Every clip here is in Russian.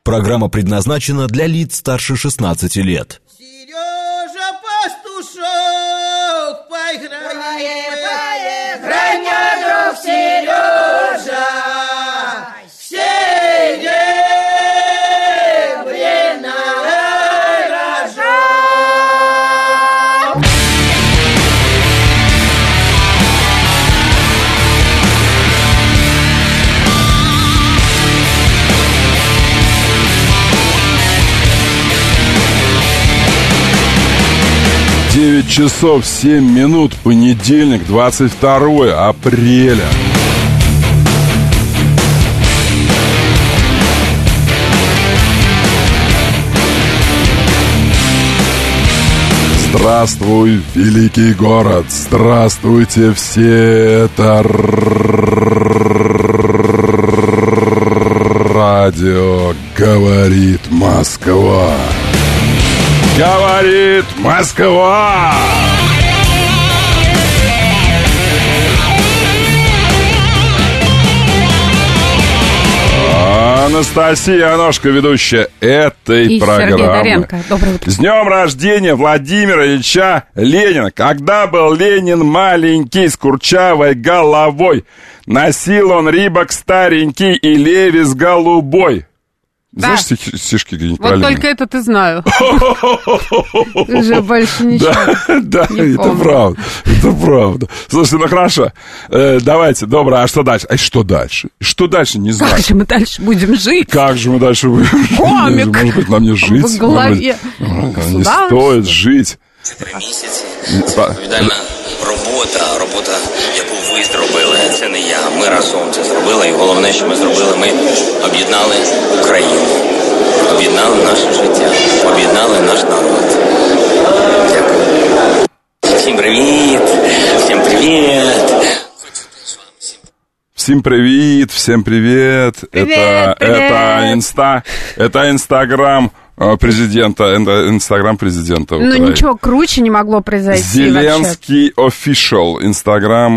Программа предназначена для лиц старше 16 лет. Сережа, пастушок, поиграй мне, друг Сережа, серебряный рожок. Девять часов 7 минут, понедельник, 22 апреля. Здравствуй, великий город! Здравствуйте все! Это радио «Говорит Москва». Говорит Москва! Анастасия Аношка, ведущая этой и программы. Сергей Доренко. Доброе утро. С днем рождения Владимира Ильича Ленина. Когда был Ленин маленький, с курчавой головой, носил он рибок старенький и левис голубой. Да. Знаешь стишки где-нибудь Вот правильно? только этот и знаю. Уже больше ничего. Да, это правда. Это правда. Слушайте, ну хорошо. Давайте, добро, а что дальше? Что дальше? Что дальше, не знаю. Как же мы дальше будем жить? Как же мы дальше будем жить? Комик. Может быть, нам не жить? В голове. Не стоит жить. Місяці відповідальна робота, яку ви зробили, це не я. Ми разом це зробили, і головне, що ми зробили, ми об'єднали Україну, об'єднали наше життя, об'єднали наш народ. Дякую. Всім привіт, всім привіт. Всем привет, всем привет. Привет, Это Инстаграм президента, это Инстаграм президента Ну, Украины. ничего круче не могло произойти Зеленский official, Инстаграм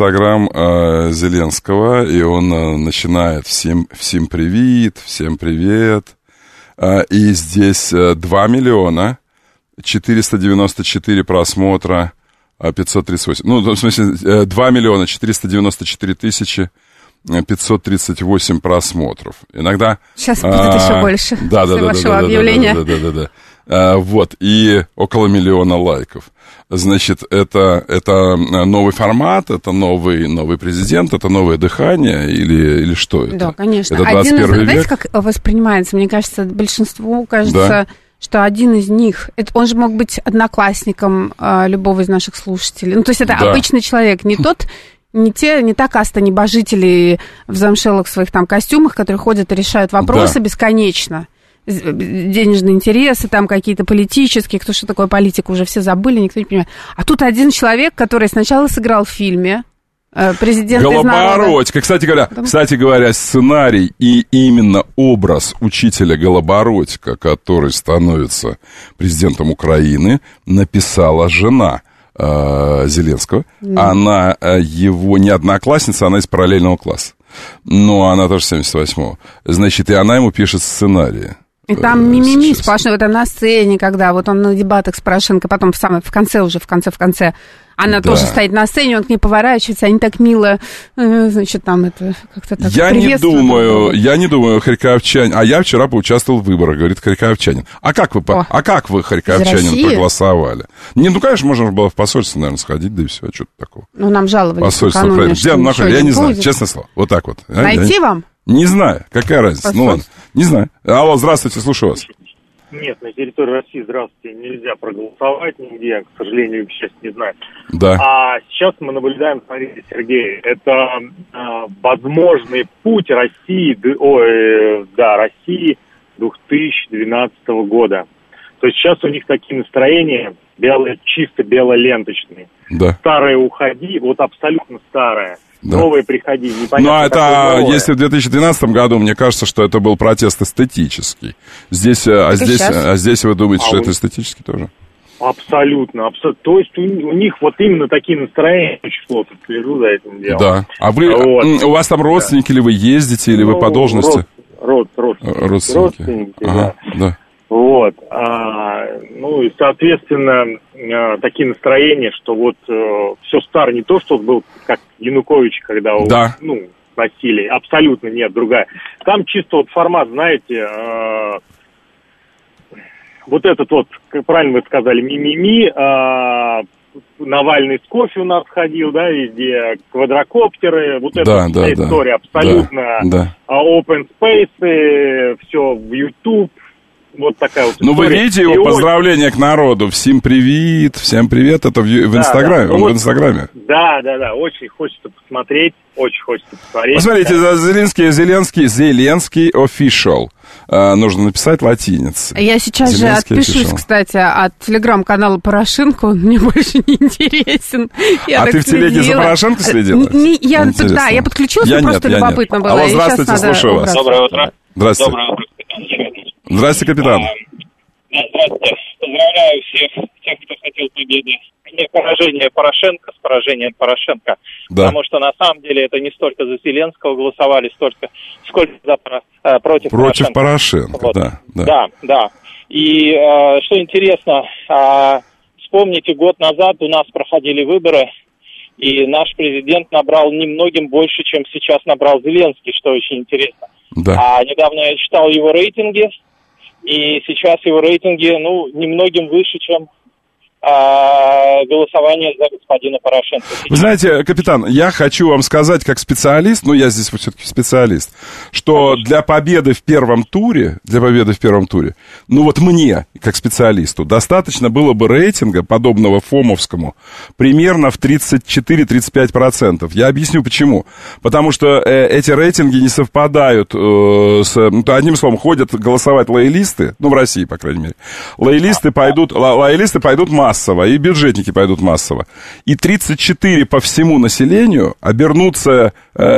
Зеленского, и он начинает всем привет, всем привет. И здесь 2 миллиона 494 просмотра, 538. Ну, в смысле, 2 миллиона 494 тысячи 538 просмотров. Иногда... Сейчас будет еще больше. Да. Вашего объявления. Да. Вот, и около 1 миллиона лайков. Значит, это новый формат, это новый президент, это новое дыхание или что это? Да, конечно. Это 21 век? Знаете, как воспринимается? Мне кажется, большинству кажется... Да. Что один из них, он же мог быть одноклассником любого из наших слушателей. Ну, то есть это обычный человек, не та каста небожителей в замшелых своих там костюмах, которые ходят и решают вопросы бесконечно. Денежные интересы, там какие-то политические, кто что такое политика, уже все забыли, никто не понимает. А тут один человек, который сначала сыграл в фильме, президент из народа. Голобородько. Кстати говоря, сценарий и именно образ учителя Голобородько, который становится президентом Украины, написала жена Зеленского. Она его не одноклассница, она из параллельного класса. Но она тоже 78-го. Значит, и она ему пишет сценарии. И там мимими сплошной, вот на сцене, когда вот он на дебатах с Порошенко, потом в конце, она тоже стоит на сцене, он к ней поворачивается, они так мило, значит, там это как-то так Я не думаю, харьковчанин, а я вчера поучаствовал в выборах, говорит харьковчанин. А как вы, харьковчанин, проголосовали? Не, ну, конечно, можно было в посольство, наверное, сходить, да и все, а что-то такого. Ну, нам жаловались. Посольство Украины. Где нахуй? Я не знаю, честное слово, вот так вот. Найти вам? Не знаю, какая разница, ну ладно, не знаю. Алло, здравствуйте, слушаю вас. Нет, на территории России, здравствуйте, нельзя проголосовать нигде, к сожалению, сейчас не знаю. Да. А сейчас мы наблюдаем, смотрите, Сергей, это возможный путь России 2012 года. То есть сейчас у них такие настроения чисто белоленточные. Да. Старое уходи, вот абсолютно старое. Да. Новое приходи, непонятно. Ну, а это, если в 2012 году, мне кажется, что это был протест эстетический. Здесь вы думаете, что это эстетический тоже? Абсолютно. То есть у них вот именно такие настроения, число, тут слежу за этим делом. Да. А вы, у вас там родственники, или вы ездите, или вы по должности? родственники, ага, да. Вот. Ну и, соответственно, такие настроения, что вот все старое, не то, что был как Янукович, когда носили, абсолютно нет, другая. Там чисто вот формат, знаете, вот этот вот, правильно вы сказали, мимими, Навальный с кофе у нас ходил, да, везде, квадрокоптеры, вот эта история абсолютно, open space, все в YouTube. Вот такая вот история. Ну, вы видите его поздравления к народу. Всем привет, это в Инстаграме, он в Инстаграме. Да, очень хочется посмотреть, Посмотрите, Зеленский official. Нужно написать латиницей. Я сейчас Зеленский же отпишусь, official. Кстати, от телеграм-канала Порошенко, он мне больше не интересен. Ты в телеге за Порошенко следила? Я подключилась, просто любопытно было. Алло, здравствуйте, слушаю вас. Доброе утро. Здравствуйте. Доброе утро. Здравствуйте, капитан. Здравствуйте. Поздравляю всех, кто хотел победы. Не поражение Порошенко, с поражением Порошенко. Да. Потому что на самом деле это не столько за Зеленского голосовали, сколько против Порошенко. Вот. Да. И что интересно, вспомните, год назад у нас проходили выборы, и наш президент набрал немногим больше, чем сейчас набрал Зеленский, что очень интересно. Да. Недавно я читал его рейтинги, и сейчас его рейтинги, немногим выше, чем голосование за господина Порошенко. Вы знаете, капитан, я хочу вам сказать, как специалист, я здесь все-таки специалист, что для победы в первом туре, мне, как специалисту, достаточно было бы рейтинга, подобного фомовскому, примерно в 34-35%. Я объясню почему. Потому что эти рейтинги не совпадают одним словом, ходят голосовать лоялисты, в России, по крайней мере. Лоялисты пойдут массово, и бюджетники пойдут массово. И 34 по всему населению обернутся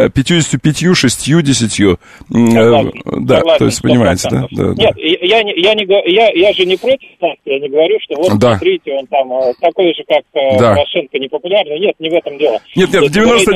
55-60. То есть, понимаете, да? Нет, я же не против нас, я не говорю, что смотрите, он там такой же, как Порошенко, непопулярный. Нет, не в этом дело. Нет, в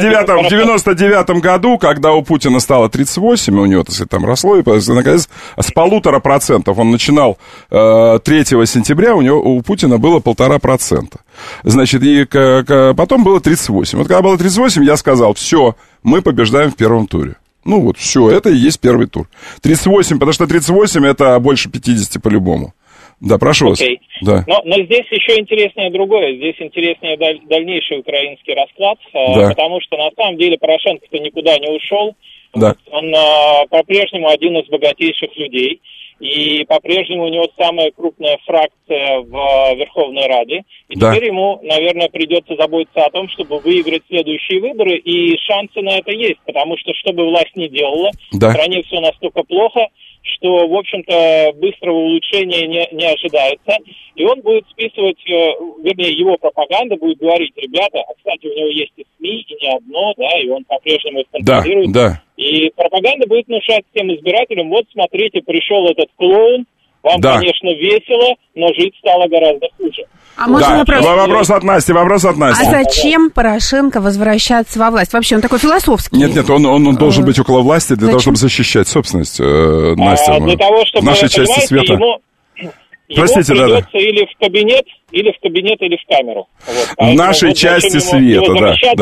99-м году, когда у Путина стало 38, у него, так сказать, там росло, и, наконец, с 1,5% он начинал 3 сентября, у Путина было 1,5%. Значит, и потом было 38. Вот когда было 38, я сказал, все, мы побеждаем в первом туре. Все, это и есть первый тур. 38, потому что 38 это больше 50 по-любому. Да, прошу вас. Да. Но здесь еще интереснее другое. Здесь интереснее дальнейший украинский расклад, потому что на самом деле Порошенко-то никуда не ушел. Да. Он по-прежнему один из богатейших людей. И по-прежнему у него самая крупная фракция в Верховной Раде. И теперь ему, наверное, придется заботиться о том, чтобы выиграть следующие выборы. И шансы на это есть, потому что, что бы власть ни делала, в стране все настолько плохо, что, в общем-то, быстрого улучшения не ожидается. И он будет списывать, его пропаганда будет говорить, ребята, кстати, у него есть и СМИ, и не одно, и он по-прежнему их контролирует. Да. И пропаганда будет внушать всем избирателям, вот смотрите, пришел этот клоун, вам, конечно, весело, но жить стало гораздо хуже. Вопрос от Насти. А зачем Порошенко возвращаться во власть? Вообще, он такой философский. Нет, он должен быть около власти для того, чтобы защищать собственность, Настя. Для того, чтобы, в нашей части света. Ему придется или в кабинет, или в камеру. В нашей части света,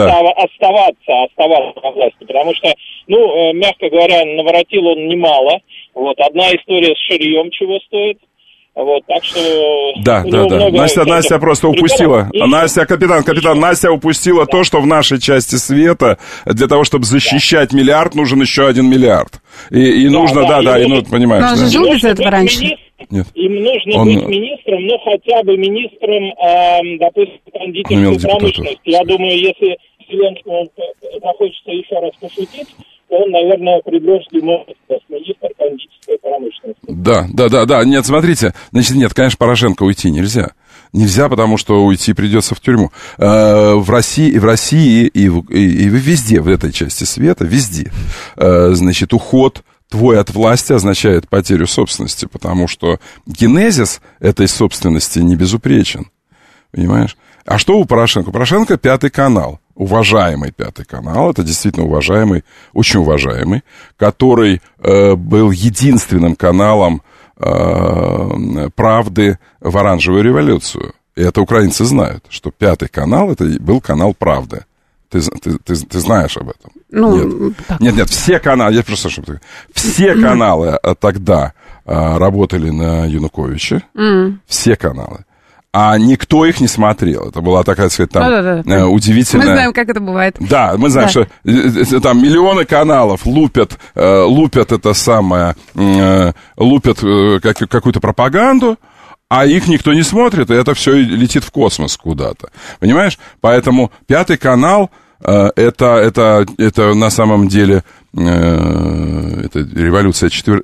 оставаться во власти. Потому что, мягко говоря, наворотил он немало. Одна история с ширьем чего стоит. Так что... Да. Настя просто упустила. Капитан, Настя упустила то, что в нашей части света для того, чтобы защищать миллиард, нужен еще 1 миллиард. И нужно, понимаешь. Но он же жил без этого раньше. Нет. Им нужно быть министром, хотя бы министром, допустим, кондитерской промышленности. Я думаю, если Зеленскому захочется еще раз пошутить, он, наверное, предложит ему министр кондитерской промышленности. Да. Нет, смотрите. Значит, конечно, Порошенко уйти нельзя. Нельзя, потому что уйти придется в тюрьму. В России и везде, в этой части света, везде, значит, уход твой от власти означает потерю собственности, потому что генезис этой собственности не безупречен. Понимаешь? А что у Порошенко? Порошенко 5 канал. уважаемый Пятый канал, это действительно уважаемый, очень уважаемый, который был единственным каналом правды в оранжевую революцию. И это украинцы знают, что Пятый канал, это был канал правды. Ты знаешь об этом? Ну, нет, все каналы, я просто чтобы все каналы тогда работали на Януковича, все каналы. А никто их не смотрел. Это была такая, так сказать, там удивительная... Мы знаем, как это бывает. Да, мы знаем, что там миллионы каналов лупят это самое, лупят какую-то пропаганду, а их никто не смотрит, и это все летит в космос куда-то. Понимаешь? Поэтому Пятый канал это на самом деле это революция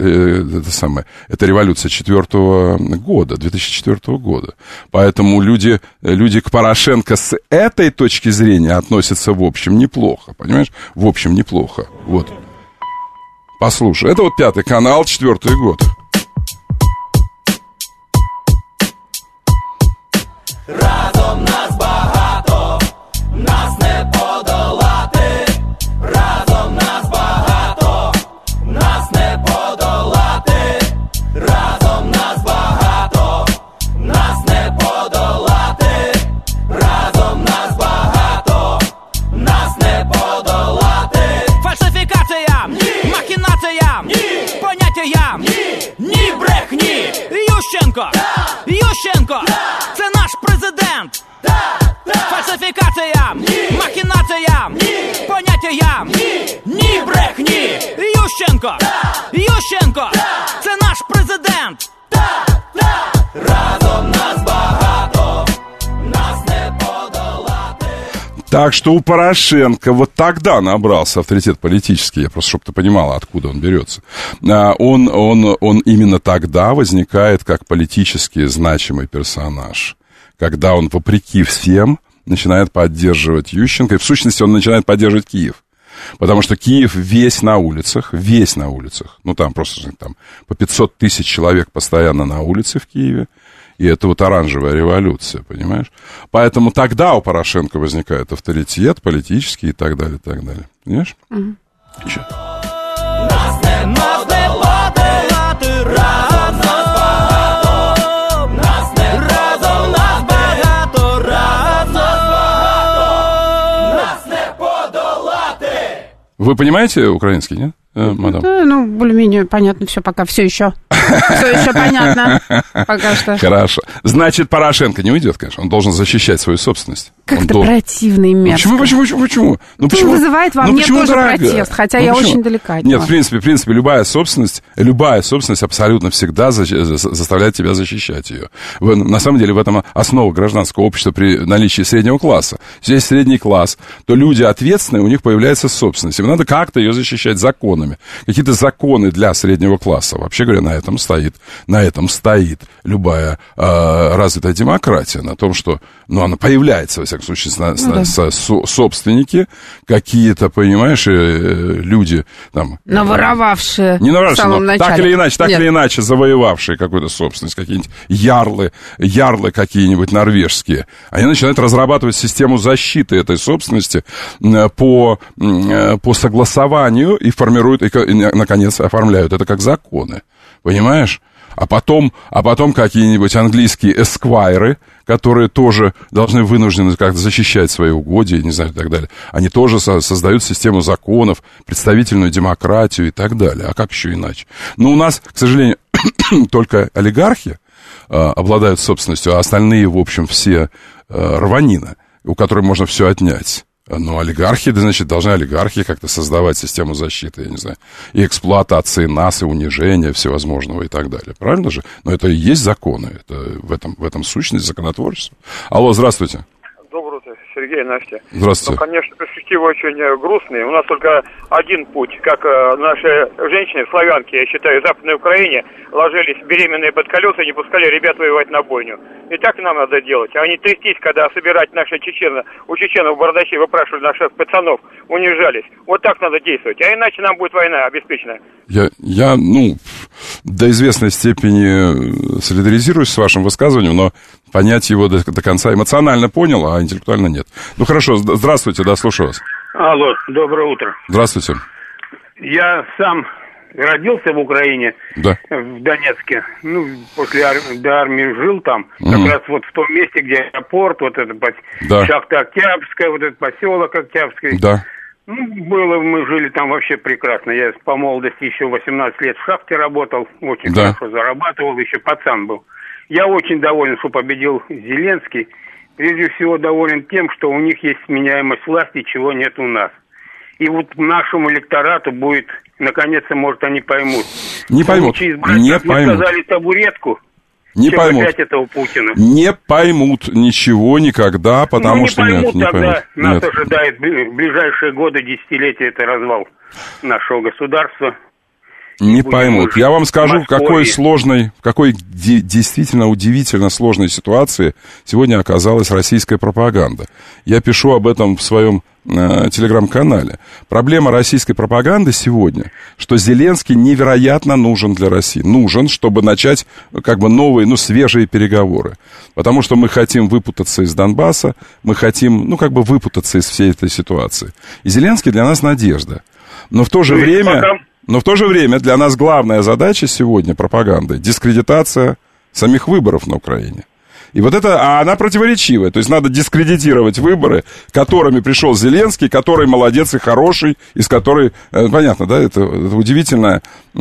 4-го года, 2004 года. Поэтому люди к Порошенко с этой точки зрения относятся в общем неплохо. Понимаешь? В общем неплохо. Вот. Послушай, это вот Пятый канал, 4-й год. Разом нас багато, нас не подолати. Разом нас багато, нас не подолати. Разом нас багато, нас не подолати. Разом нас багато, нас не подолати. Фальсифікаціям, махінаціям, поняттям, ні брехні. Ющенко, Ющенко, це наш президент. Фальсифікаціям, махінаціям, поняттям, ні брехні. Ющенко, Ющенко, це наш президент. Разом нас багато, нас не подолати. Так что у Порошенко вот тогда набрался авторитет политический, я просто, чтобы ты понимала, откуда он берется. Он именно тогда возникает как политически значимый персонаж, когда он, вопреки всем, начинает поддерживать Ющенко, и в сущности он начинает поддерживать Киев. Потому что Киев весь на улицах, ну там просто там, по 500 тысяч человек постоянно на улице в Киеве, и это вот оранжевая революция, понимаешь? Поэтому тогда у Порошенко возникает авторитет политический и так далее, и так далее. Понимаешь? Еще. Нас не подолати, разом нас багато, нас не разом нас багато, разом нас багато, нас не подолати. Вы понимаете украинский, нет, мадам? Ну, более-менее понятно все пока, все еще понятно пока что. Хорошо. Значит, Порошенко не уйдет, конечно. Он должен защищать свою собственность. Как-то противно и мерзко. Почему? Ну, почему? Вызывает во мне тоже дорогая? протест, хотя я очень далека от него. Нет, в принципе, любая собственность абсолютно всегда заставляет тебя защищать ее. На самом деле, в этом основа гражданского общества при наличии среднего класса. Если есть средний класс, то люди ответственные, у них появляется собственность. Им надо как-то ее защищать законами. Какие-то законы для среднего класса. Вообще говоря, на этом стоит любая развитая демократия. На том, что она появляется, во всяком случае, собственники, какие-то, понимаешь, люди там... Наворовавшие не наворовавшие, в самом начале. Так или иначе завоевавшие какую-то собственность, какие-нибудь ярлы какие-нибудь норвежские. Они начинают разрабатывать систему защиты этой собственности по согласованию и формируют, и, наконец, оформляют это как законы. Понимаешь? А потом какие-нибудь английские эсквайры, которые тоже должны вынуждены как-то защищать свои угодья, не знаю, и так далее. Они тоже создают систему законов, представительную демократию и так далее. А как еще иначе? Но у нас, к сожалению, только олигархи обладают собственностью, а остальные, в общем, все рванина, у которой можно все отнять. Но олигархи, значит, должны олигархи как-то создавать систему защиты, я не знаю, и эксплуатации нас, и унижения всевозможного и так далее. Правильно же? Но это и есть законы, это в этом сущность законотворчества. Алло, здравствуйте. Доброе утро, Сергей, Настя. Здравствуйте. Ну, конечно, перспективы очень грустные. У нас только один путь, как наши женщины, славянки, я считаю, в Западной Украине, ложились беременные под колеса и не пускали ребят воевать на бойню. И так нам надо делать. А не трястись, когда собирать наши у чеченов бардачи выпрашивали наших пацанов, унижались. Вот так надо действовать. А иначе нам будет война обеспечена. до известной степени солидаризируюсь с вашим высказыванием, но понять его до конца эмоционально понял, а интеллектуально нет. Ну, хорошо, здравствуйте, да, слушаю вас. Алло, доброе утро. Здравствуйте. Я сам родился в Украине, да. В Донецке. Ну, после до армии жил там, как раз вот в том месте, где аэропорт, вот это шахта Октябрьская, вот этот поселок Октябрьский. Да. Ну, мы жили там вообще прекрасно. Я по молодости еще 18 лет в шахте работал, очень хорошо зарабатывал, еще пацан был. Я очень доволен, что победил Зеленский. Прежде всего доволен тем, что у них есть сменяемость власти, чего нет у нас. И вот нашему электорату будет, наконец-то, может, они поймут. Не поймут, не поймут. Сказали табуретку. Не поймут. Этого Путина. Не поймут ничего никогда, потому что нет, не поймут. Нас ожидает в ближайшие годы, десятилетия, это развал нашего государства. Не поймут. Я вам скажу, в какой действительно удивительно сложной ситуации сегодня оказалась российская пропаганда. Я пишу об этом в своем телеграм-канале. Проблема российской пропаганды сегодня, что Зеленский невероятно нужен для России. Нужен, чтобы начать как бы новые, свежие переговоры. Потому что мы хотим выпутаться из Донбасса, мы хотим, выпутаться из всей этой ситуации. И Зеленский для нас надежда. Но в то же время для нас главная задача сегодня пропаганды — дискредитация самих выборов на Украине. И вот это, она противоречивая. То есть надо дискредитировать выборы, которыми пришел Зеленский, который молодец и хороший, из которой, понятно, да, это удивительная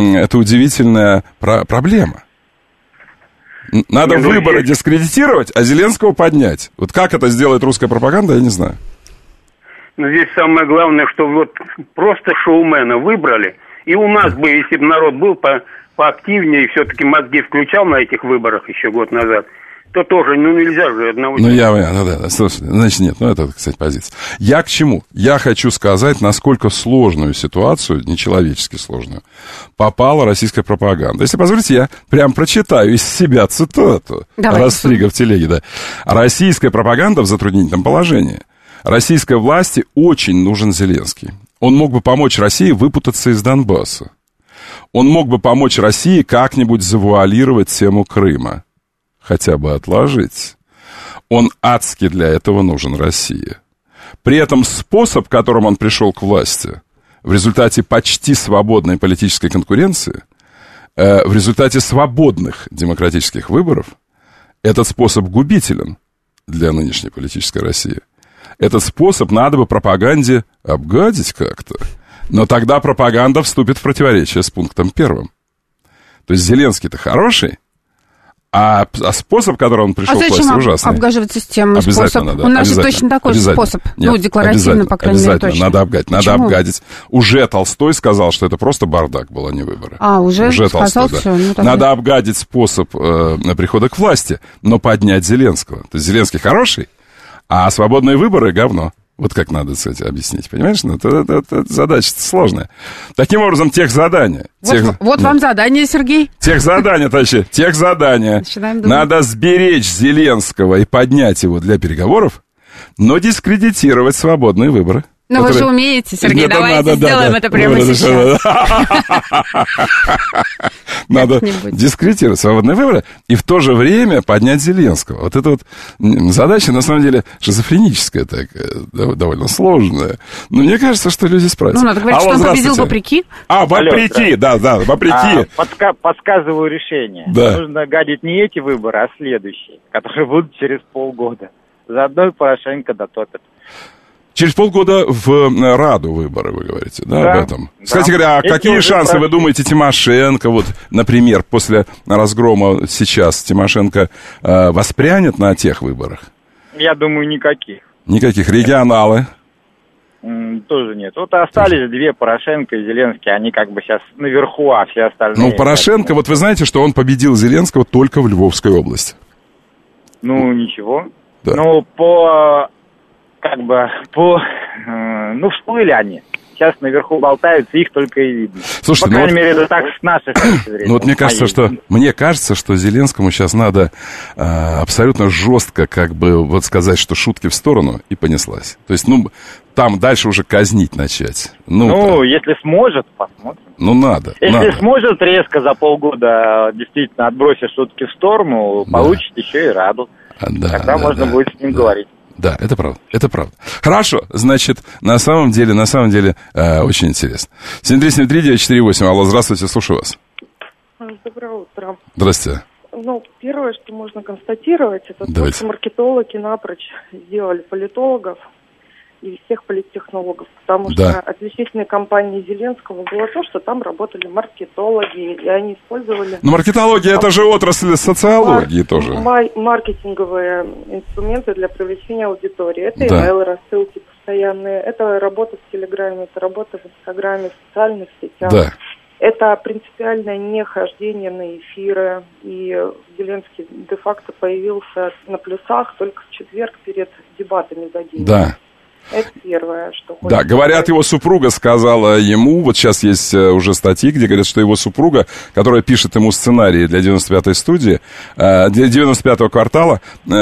проблема. Надо выборы дискредитировать, а Зеленского поднять. Вот как это сделает русская пропаганда, я не знаю. Но здесь самое главное, что вот просто шоумена выбрали, и у нас бы, если бы народ был поактивнее и все-таки мозги включал на этих выборах еще год назад, то тоже, нельзя же одного... Слушай, значит, нет, это, кстати, позиция. Я к чему? Я хочу сказать, насколько сложную ситуацию, нечеловечески сложную, попала российская пропаганда. Если позволите, я прям прочитаю из себя цитату Растрига в телеге, да. Российская пропаганда в затруднительном положении. Российской власти очень нужен Зеленский. Он мог бы помочь России выпутаться из Донбасса. Он мог бы помочь России как-нибудь завуалировать тему Крыма. Хотя бы отложить. Он адски для этого нужен России. При этом способ, которым он пришел к власти, в результате почти свободной политической конкуренции, в результате свободных демократических выборов, этот способ губителен для нынешней политической России. Этот способ надо бы пропаганде обгадить как-то. Но тогда пропаганда вступит в противоречие с пунктом 1. То есть Зеленский-то хороший, а способ, который он пришел к власти, ужасный. Обгаживать систему, способ? У нас же точно такой же способ. Декларативно, по крайней мере, точно. Надо обгадить. Надо обгадить. Уже Толстой сказал, что это просто бардак был, а не выборы. Уже сказал, Толстой, все. Да. Надо обгадить способ прихода к власти, но поднять Зеленского. То есть Зеленский хороший, а свободные выборы — говно. Вот как надо, кстати, объяснить, понимаешь? Это задача сложная. Таким образом, техзадание. Вот вам задание, Сергей. Техзадание, товарищи, техзадание. Надо сберечь Зеленского и поднять его для переговоров, но дискредитировать свободные выборы. Но вы же умеете, Сергей, давайте сделаем это прямо сейчас. Надо дискредитировать свободные выборы и в то же время поднять Зеленского. Вот эта вот задача, на самом деле, шизофреническая такая, довольно сложная. Но мне кажется, что люди справятся. Надо говорить, что он победил вопреки. Вопреки, да, вопреки. Подсказываю решение. Нужно гадить не эти выборы, а следующие, которые будут через полгода. Заодно и Порошенко дотопит. Через полгода в Раду выборы, вы говорите, да, об этом? Кстати говоря, какие шансы, вы думаете, Тимошенко, вот, например, после разгрома сейчас Тимошенко воспрянет на тех выборах? Я думаю, никаких. Никаких. Регионалы? Тоже нет. Вот остались две, Порошенко и Зеленский, они как бы сейчас наверху, а все остальные... Порошенко, вот вы знаете, что он победил Зеленского только в Львовской области? Ничего. Да. всплыли они. сейчас наверху болтаются, их только и видно. Слушайте, по крайней мере, это так с нашей точки зрения. Ну вот мне кажется, что Зеленскому сейчас надо абсолютно жестко, как бы, вот сказать, что шутки в сторону, и понеслась. То есть, ну, там дальше уже казнить начать. Ну, если сможет, посмотрим. Ну, надо. Если сможет резко за полгода действительно отбросить шутки в сторону, получит еще и раду. Тогда можно будет с ним говорить. Да, это правда, это правда. Хорошо, значит, на самом деле, очень интересно. 7373948, алло, здравствуйте, слушаю вас. Доброе утро. Здравствуйте. Ну, первое, что можно констатировать, это то, что маркетологи напрочь сделали политологов и всех политтехнологов, потому что отличительной компанией Зеленского было то, что там работали маркетологи, и они использовали... Но маркетология — это же отрасль социологии тоже. Маркетинговые инструменты для привлечения аудитории. Это имейлы, рассылки постоянные, это работа в Телеграме, это работа в Инстаграме, в социальных сетях. Да. Это принципиальное нехождение на эфиры, и Зеленский де-факто появился на плюсах только в четверг перед дебатами за день. Да. Это первое, что... Да, говорят, его супруга сказала ему, вот сейчас есть уже статьи, где говорят, что его супруга, которая пишет ему сценарии для 95-й студии, для 95-го квартала,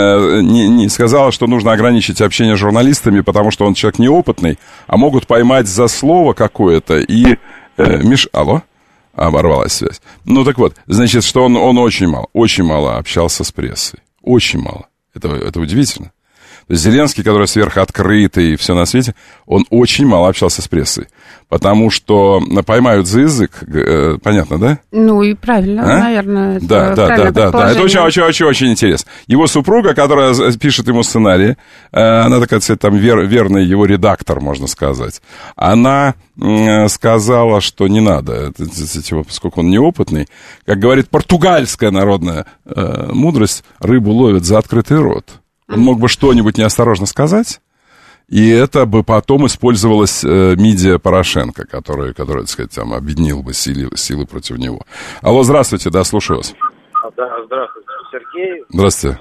не сказала, что нужно ограничить общение с журналистами, потому что он человек неопытный, а могут поймать за слово какое-то и... Алло? Оборвалась связь. Ну, так вот, значит, что он очень мало общался с прессой. Очень мало. Это удивительно. То есть Зеленский, который сверхоткрытый и все на свете, он очень мало общался с прессой. Потому что поймают за язык, понятно, да? Ну и правильно, наверное. Да. Это очень интересно. Его супруга, которая пишет ему сценарии, она такая, там, верный его редактор, можно сказать. Она сказала, что не надо, поскольку он неопытный. Как говорит португальская народная мудрость, рыбу ловят за открытый рот. Он мог бы что-нибудь неосторожно сказать, и это бы потом использовалось медиа Порошенко, который, так сказать, там, объединил бы силы против него. Алло, здравствуйте, да, слушаю вас. Да, здравствуйте, Сергей. Здравствуйте.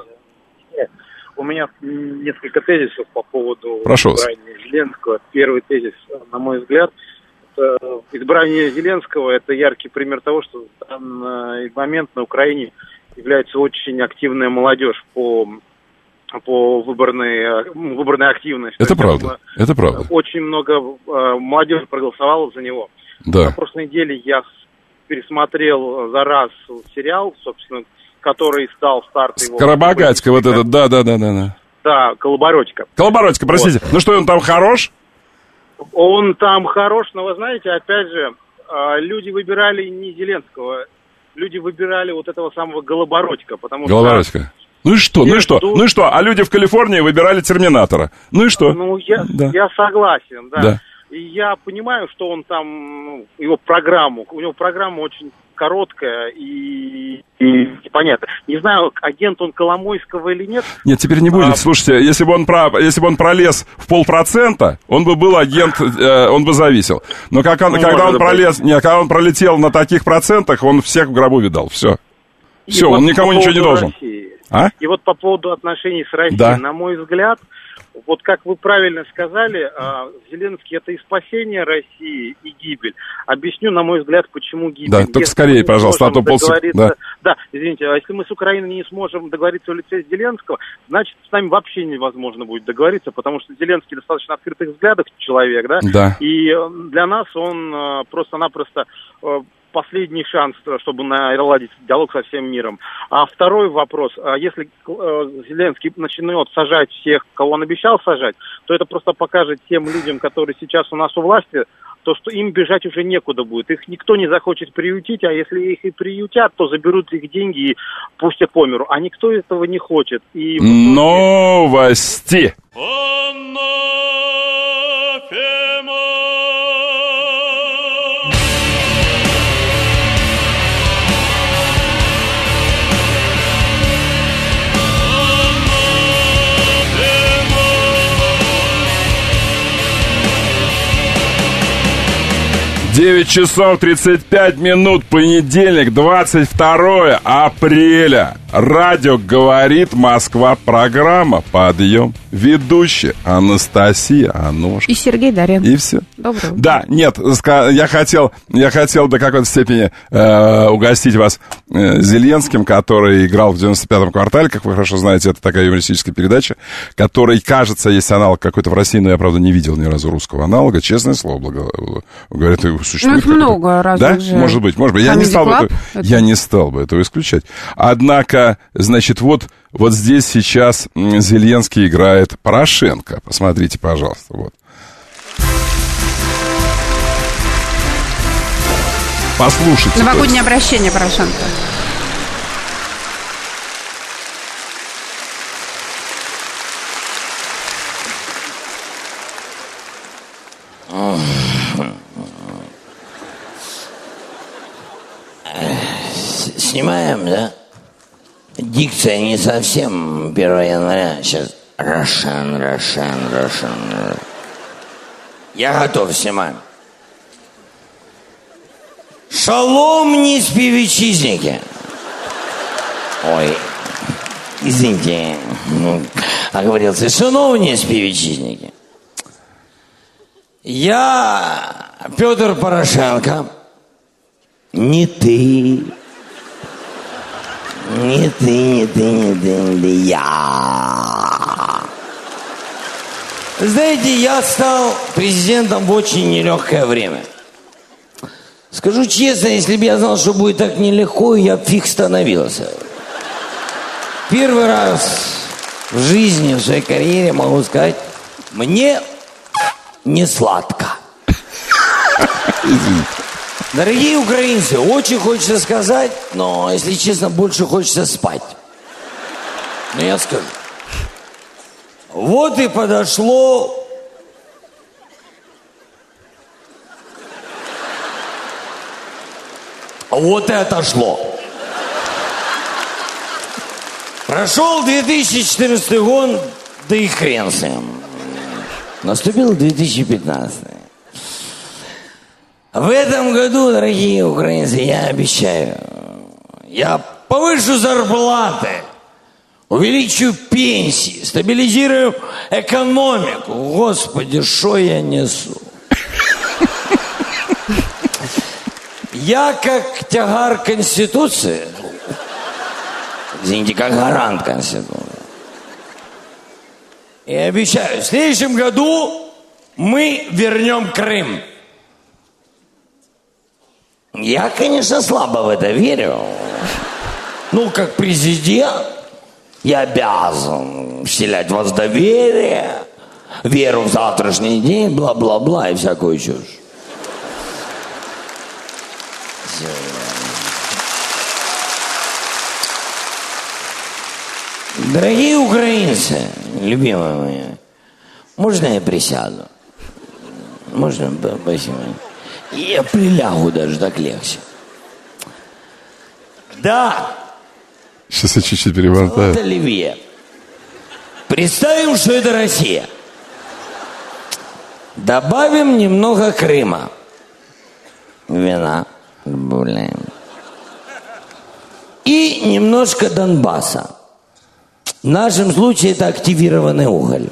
У меня несколько тезисов по поводу избрания Зеленского. Первый тезис, на мой взгляд, это избрание Зеленского – это яркий пример того, что в данный момент на Украине является очень активная молодежь по выборной активности. Это правда, это правда. Очень много молодежи проголосовало за него. Да. На прошлой неделе я пересмотрел за раз сериал, собственно, который стал старт его... Скоробогатько, вот этот, да. Да, Колобородько. Колобородько, простите. Вот. Ну что, он там хорош? Он там хорош, но вы знаете, опять же, люди выбирали не Зеленского, люди выбирали вот этого самого Голобородько, потому что... Ну и что? А люди в Калифорнии выбирали Терминатора. Ну и что? Ну, я согласен, да. И я понимаю, что он там, у него программа очень короткая и понятно. Не знаю, агент он Коломойского или нет. Нет, теперь не будет. Слушайте, если бы он пролез в 0,5%, он бы был агент, он бы зависел. Но когда он пролетел на таких процентах, он всех в гробу видал. Все, он никому ничего не должен. И вот по поводу отношений с Россией, на мой взгляд, вот как вы правильно сказали, Зеленский — это и спасение России, и гибель. Объясню, на мой взгляд, почему гибель. Да, только скорее, пожалуйста, а то полсекунды. Да, извините, а если мы с Украиной не сможем договориться в лице Зеленского, значит, с нами вообще невозможно будет договориться, потому что Зеленский достаточно открытых взглядов человек, да? И для нас он просто-напросто... последний шанс, чтобы наладить диалог со всем миром. А второй вопрос. Если Зеленский начнет сажать всех, кого он обещал сажать, то это просто покажет тем людям, которые сейчас у нас у власти, то, что им бежать уже некуда будет. Их никто не захочет приютить, а если их и приютят, то заберут их деньги и пустят по миру. А никто этого не хочет. И новости! 9 часов 35 минут, понедельник, 22 апреля. Радио «Говорит Москва», программа «Подъем». Ведущая Анастасия Аношка. И Сергей Дарьян. И все. Доброе утро. Да, нет, я хотел до какой-то степени угостить вас Зеленским, который играл в 95-м квартале, как вы хорошо знаете, это такая юмористическая передача, которой, кажется, есть аналог какой-то в России, но я, правда, не видел ни разу русского аналога, честное слово, говорят, существует. Ну, их много разных же. Может быть. Я не стал бы этого исключать. Однако, значит, вот здесь сейчас Зеленский играет Порошенко. Посмотрите, пожалуйста, вот. Послушайте. Новогоднее обращение Порошенко. Снимаем, да? Дикция не совсем 1 января. Сейчас Рошен. Я готов, снимаем. Шалом, співвітчизники. Ой, извините, оговорился. Шановні співвітчизники. Я Петр Порошенко. Не ты. Не ты, я. Знаете, я стал президентом в очень нелегкое время. Скажу честно, если бы я знал, что будет так нелегко, я бы фиг становился. Первый раз в жизни, в своей карьере, могу сказать, мне не сладко. Дорогие украинцы, очень хочется сказать, но, если честно, больше хочется спать. Но я скажу. Вот и подошло... Вот и отошло. Прошел 2014 год, да и хрен с ним. Наступил 2015. В этом году, дорогие украинцы, я обещаю, я повышу зарплаты, увеличу пенсии, стабилизирую экономику. Господи, что я несу? Я как тягар Конституции, извините, как гарант Конституции, и обещаю, в следующем году мы вернем Крым. Я, конечно, слабо в это верю. Ну, как президент, я обязан вселять в вас доверие, веру в завтрашний день, бла-бла-бла и всякую чушь. Дорогие украинцы, любимые мои, можно я присяду? Можно? Спасибо. Я прилягу даже, так легче. Да. Сейчас я чуть-чуть перемотаю. Вот оливье. Представим, что это Россия. Добавим немного Крыма. Вина добавляем. И немножко Донбасса. В нашем случае это активированный уголь.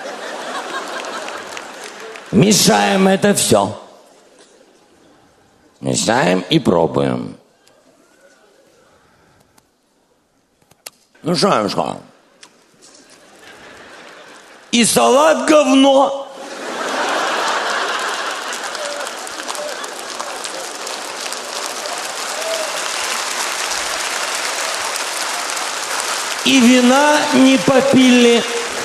Мешаем это все. Мешаем и пробуем. Ну что я сказал? И салат говно. И вина не попили.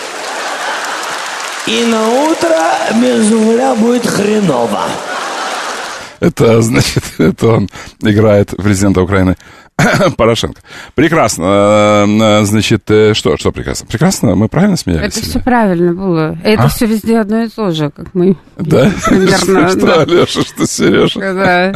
И на утро без угля будет хреново. Это, значит, это он играет президента Украины Порошенко. Прекрасно. Значит, что прекрасно? Прекрасно? Мы правильно смеялись? Это все правильно было. Это все везде одно и то же, как мы. Да? Примерно. Что, Алеша, что Сережа? Да.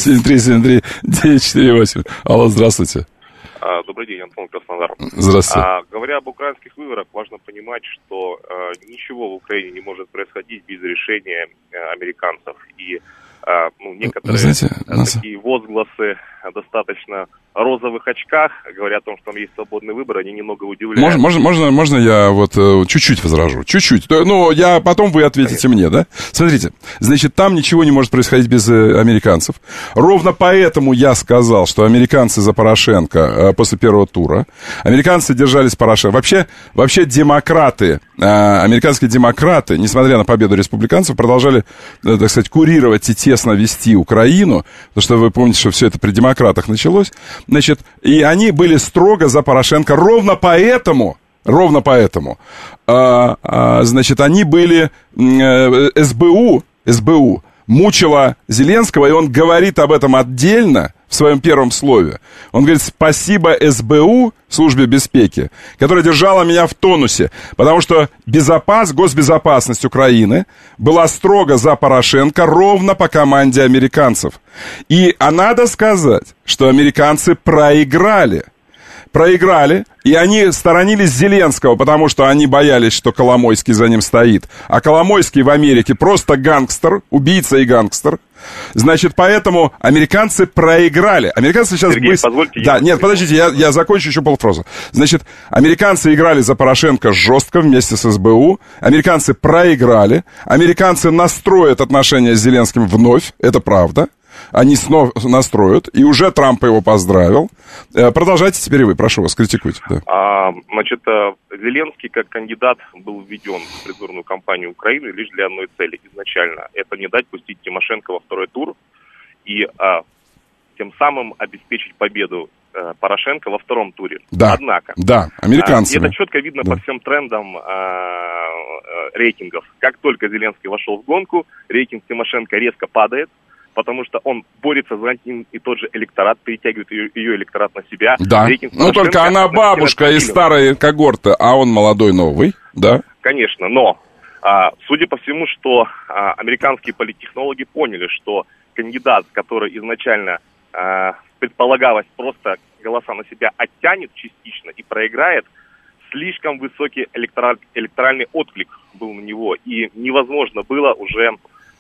7373948. Алло, здравствуйте. Добрый день, Антон, Краснодар. Здравствуйте. Говоря об украинских выборах, важно понимать, что ничего в Украине не может происходить без решения американцев. И некоторые такие возгласы достаточно розовых очках, говоря о том, что там есть свободный выбор, они немного удивляют. Можно я вот чуть-чуть возражу? Чуть-чуть. Ну, потом вы ответите мне, да? Смотрите, значит, там ничего не может происходить без американцев. Ровно поэтому я сказал, что американцы за Порошенко после первого тура. Американцы держались Порошенко. Вообще демократы, американские демократы, несмотря на победу республиканцев, продолжали, так сказать, курировать и тесно вести Украину, потому что вы помните, что все это при демократах началось. Значит, и они были строго за Порошенко. Ровно поэтому, значит, они были, СБУ мучила Зеленского, и он говорит об этом отдельно в своем первом слове. Он говорит: спасибо СБУ, службе безпеки, которая держала меня в тонусе, потому что госбезопасность Украины была строго за Порошенко ровно по команде американцев. И надо сказать, что американцы проиграли, и они сторонились Зеленского, потому что они боялись, что Коломойский за ним стоит. А Коломойский в Америке просто гангстер, убийца и гангстер. Значит, поэтому американцы проиграли. Американцы сейчас... Сергей, позвольте... подождите, я закончу еще полфразы. Значит, американцы играли за Порошенко жестко вместе с СБУ. Американцы проиграли. Американцы настроят отношения с Зеленским вновь, это правда. Они снова настроят, и уже Трамп его поздравил. Продолжайте теперь вы, прошу вас, критикуйте. Да. Значит, Зеленский как кандидат был введен в предвыборную кампанию Украины лишь для одной цели изначально. Это не дать пустить Тимошенко во второй тур и тем самым обеспечить победу Порошенко во втором туре. Да, однако, американцы. Это четко видно по всем трендам рейтингов. Как только Зеленский вошел в гонку, рейтинг Тимошенко резко падает, потому что он борется за один и тот же электорат, перетягивает ее электорат на себя. Да, только она бабушка из старой когорты, а он молодой новый, да? Конечно, но судя по всему, что американские политтехнологи поняли, что кандидат, который изначально предполагалось просто голоса на себя оттянет частично и проиграет, слишком высокий электоральный отклик был на него, и невозможно было уже...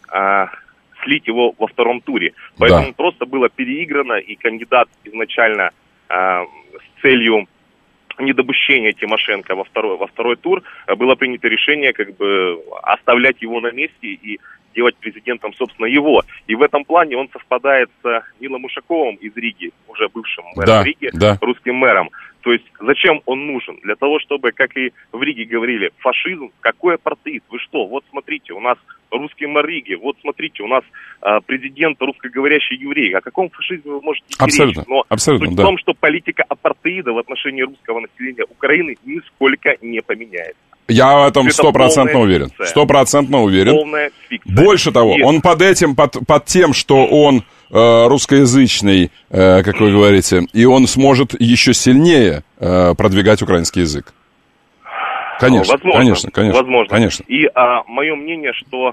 слить его во втором туре. Поэтому просто было переиграно, и кандидат изначально с целью недопущения Тимошенко во второй тур было принято решение оставлять его на месте и делать президентом, собственно, его. И в этом плане он совпадает с Нилом Ушаковым из Риги, уже бывшим мэром Риги, русским мэром. То есть зачем он нужен? Для того, чтобы, как и в Риге говорили, фашизм, какой апартеид? Вы что? Вот смотрите, у нас русский мэр Риги, вот смотрите, у нас президент русскоговорящий еврей. О каком фашизме вы можете говорить? Но суть в том, что политика апартеида в отношении русского населения Украины нисколько не поменяется. Я в этом 100% уверен. 100% уверен. Полная фикция. Больше того, он под тем, что он русскоязычный, как вы говорите, и он сможет еще сильнее продвигать украинский язык. Конечно, возможно. Конечно. И мое мнение, что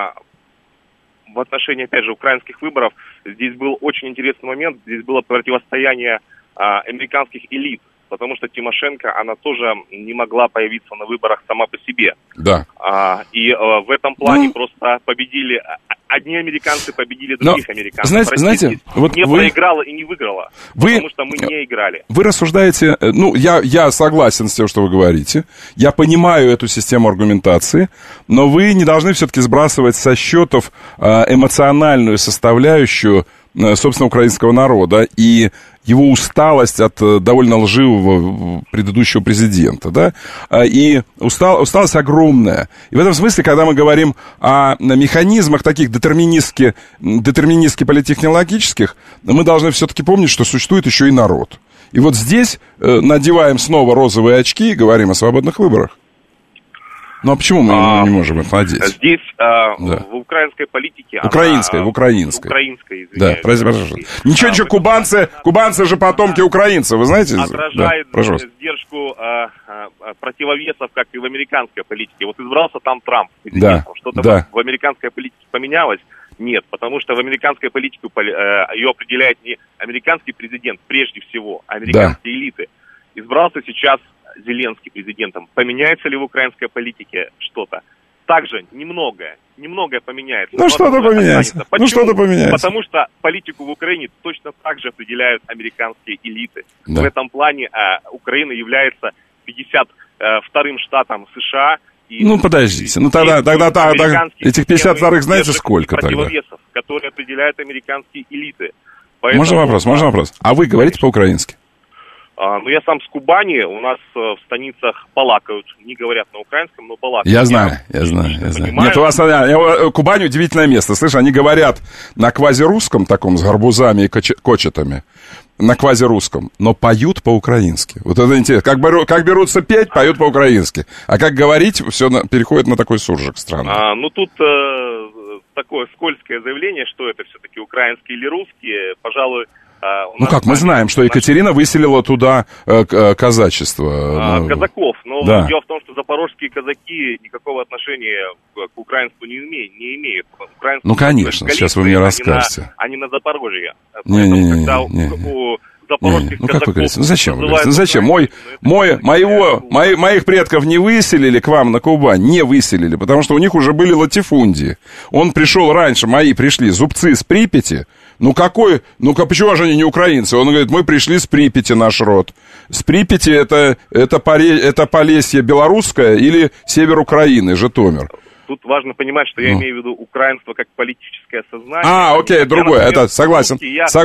в отношении, опять же, украинских выборов здесь был очень интересный момент. Здесь было противостояние американских элит. Потому что Тимошенко, она тоже не могла появиться на выборах сама по себе. Да. И в этом плане просто победили... Одни американцы победили других американцев. Знаете, вот не проиграла и не выиграла, потому что мы не играли. Вы рассуждаете... я согласен с тем, что вы говорите. Я понимаю эту систему аргументации, но вы не должны все-таки сбрасывать со счетов эмоциональную составляющую, собственно, украинского народа и его усталость от довольно лживого предыдущего президента, да, и усталость огромная. И в этом смысле, когда мы говорим о механизмах таких детерминистски политтехнологических, мы должны все-таки помнить, что существует еще и народ. И вот здесь надеваем снова розовые очки и говорим о свободных выборах. Ну, а почему мы не можем их надеть? Здесь в украинской политике... В украинской. Извиняюсь. Да, пожалуйста. Ничего, кубанцы же потомки украинцев, вы знаете? Отражает сдержку противовесов, как и в американской политике. Вот избрался там Трамп президентом. Что-то в американской политике поменялось? Нет, потому что в американской политике ее определяет не американский президент, прежде всего, а американские элиты. Избрался сейчас Зеленский президентом. Поменяется ли в украинской политике что-то? также немногое поменяется. Ну, что-то поменяется. Потому что политику в Украине точно так же определяют американские элиты. Да. В этом плане Украина является 52-м штатом США. Ну, подождите. Ну, тогда этих 52-х знаете сколько тогда? Которые определяют американские элиты. Поэтому, можно вопрос? А вы говорите по-украински? Ну, я сам с Кубани, у нас в станицах балакают, не говорят на украинском, но балакают. Я знаю. Нет, у вас Кубань удивительное место, слышишь, они говорят на квазирусском таком, с гарбузами и кочетами, на квазирусском, но поют по-украински. Вот это интересно, как берутся петь, поют по-украински, а как говорить, все переходит на такой суржик странный. Ну, тут такое скользкое заявление, что это все-таки украинские или русские, пожалуй... Ну как, мы знаем, что Екатерина выселила туда казачество. Казаков, но да. Дело в том, что запорожские казаки никакого отношения к украинству не имеют. Ну конечно, сейчас вы мне расскажете. Они на Запорожье. Ну как вы говорите? Зачем? Зачем? Моих предков не выселили к вам на Кубань, не выселили, потому что у них уже были латифундии. Он пришел раньше, мои пришли, зубцы с Припяти. Почему же они не украинцы? Он говорит, мы пришли с Припяти, наш род. С Припяти это Полесье белорусское или север Украины, Житомир. Тут важно понимать, что я имею в виду украинство как политическое сознание. Окей, другое, это согласен.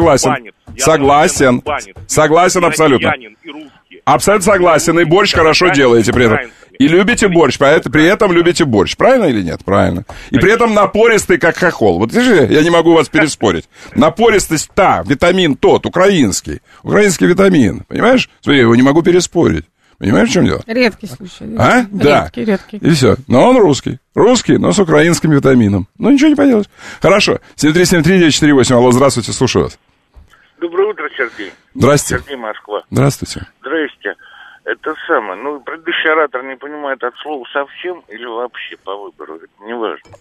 Согласен абсолютно. Абсолютно согласен, и борщ хорошо делаете при этом. И любите борщ, при этом любите борщ. Правильно или нет? Правильно. И при этом напористый, как хохол. Вот видишь, я не могу вас переспорить. Напористость витамин тот, украинский. Украинский витамин. Понимаешь? Смотри, я его не могу переспорить. Понимаешь, в чем дело? Редкий случай. Да. Редкий. И все. Но он русский. Русский, но с украинским витамином. Ну, ничего не поделаешь. Хорошо. 7373948. Алло, здравствуйте, слушаю вас. Доброе утро, Сергей. Здравствуйте. Сергей, Москва. Здравствуйте. Здрасте. Это самое. Предыдущий оратор не понимает от слова совсем или вообще по выбору. Это не важно.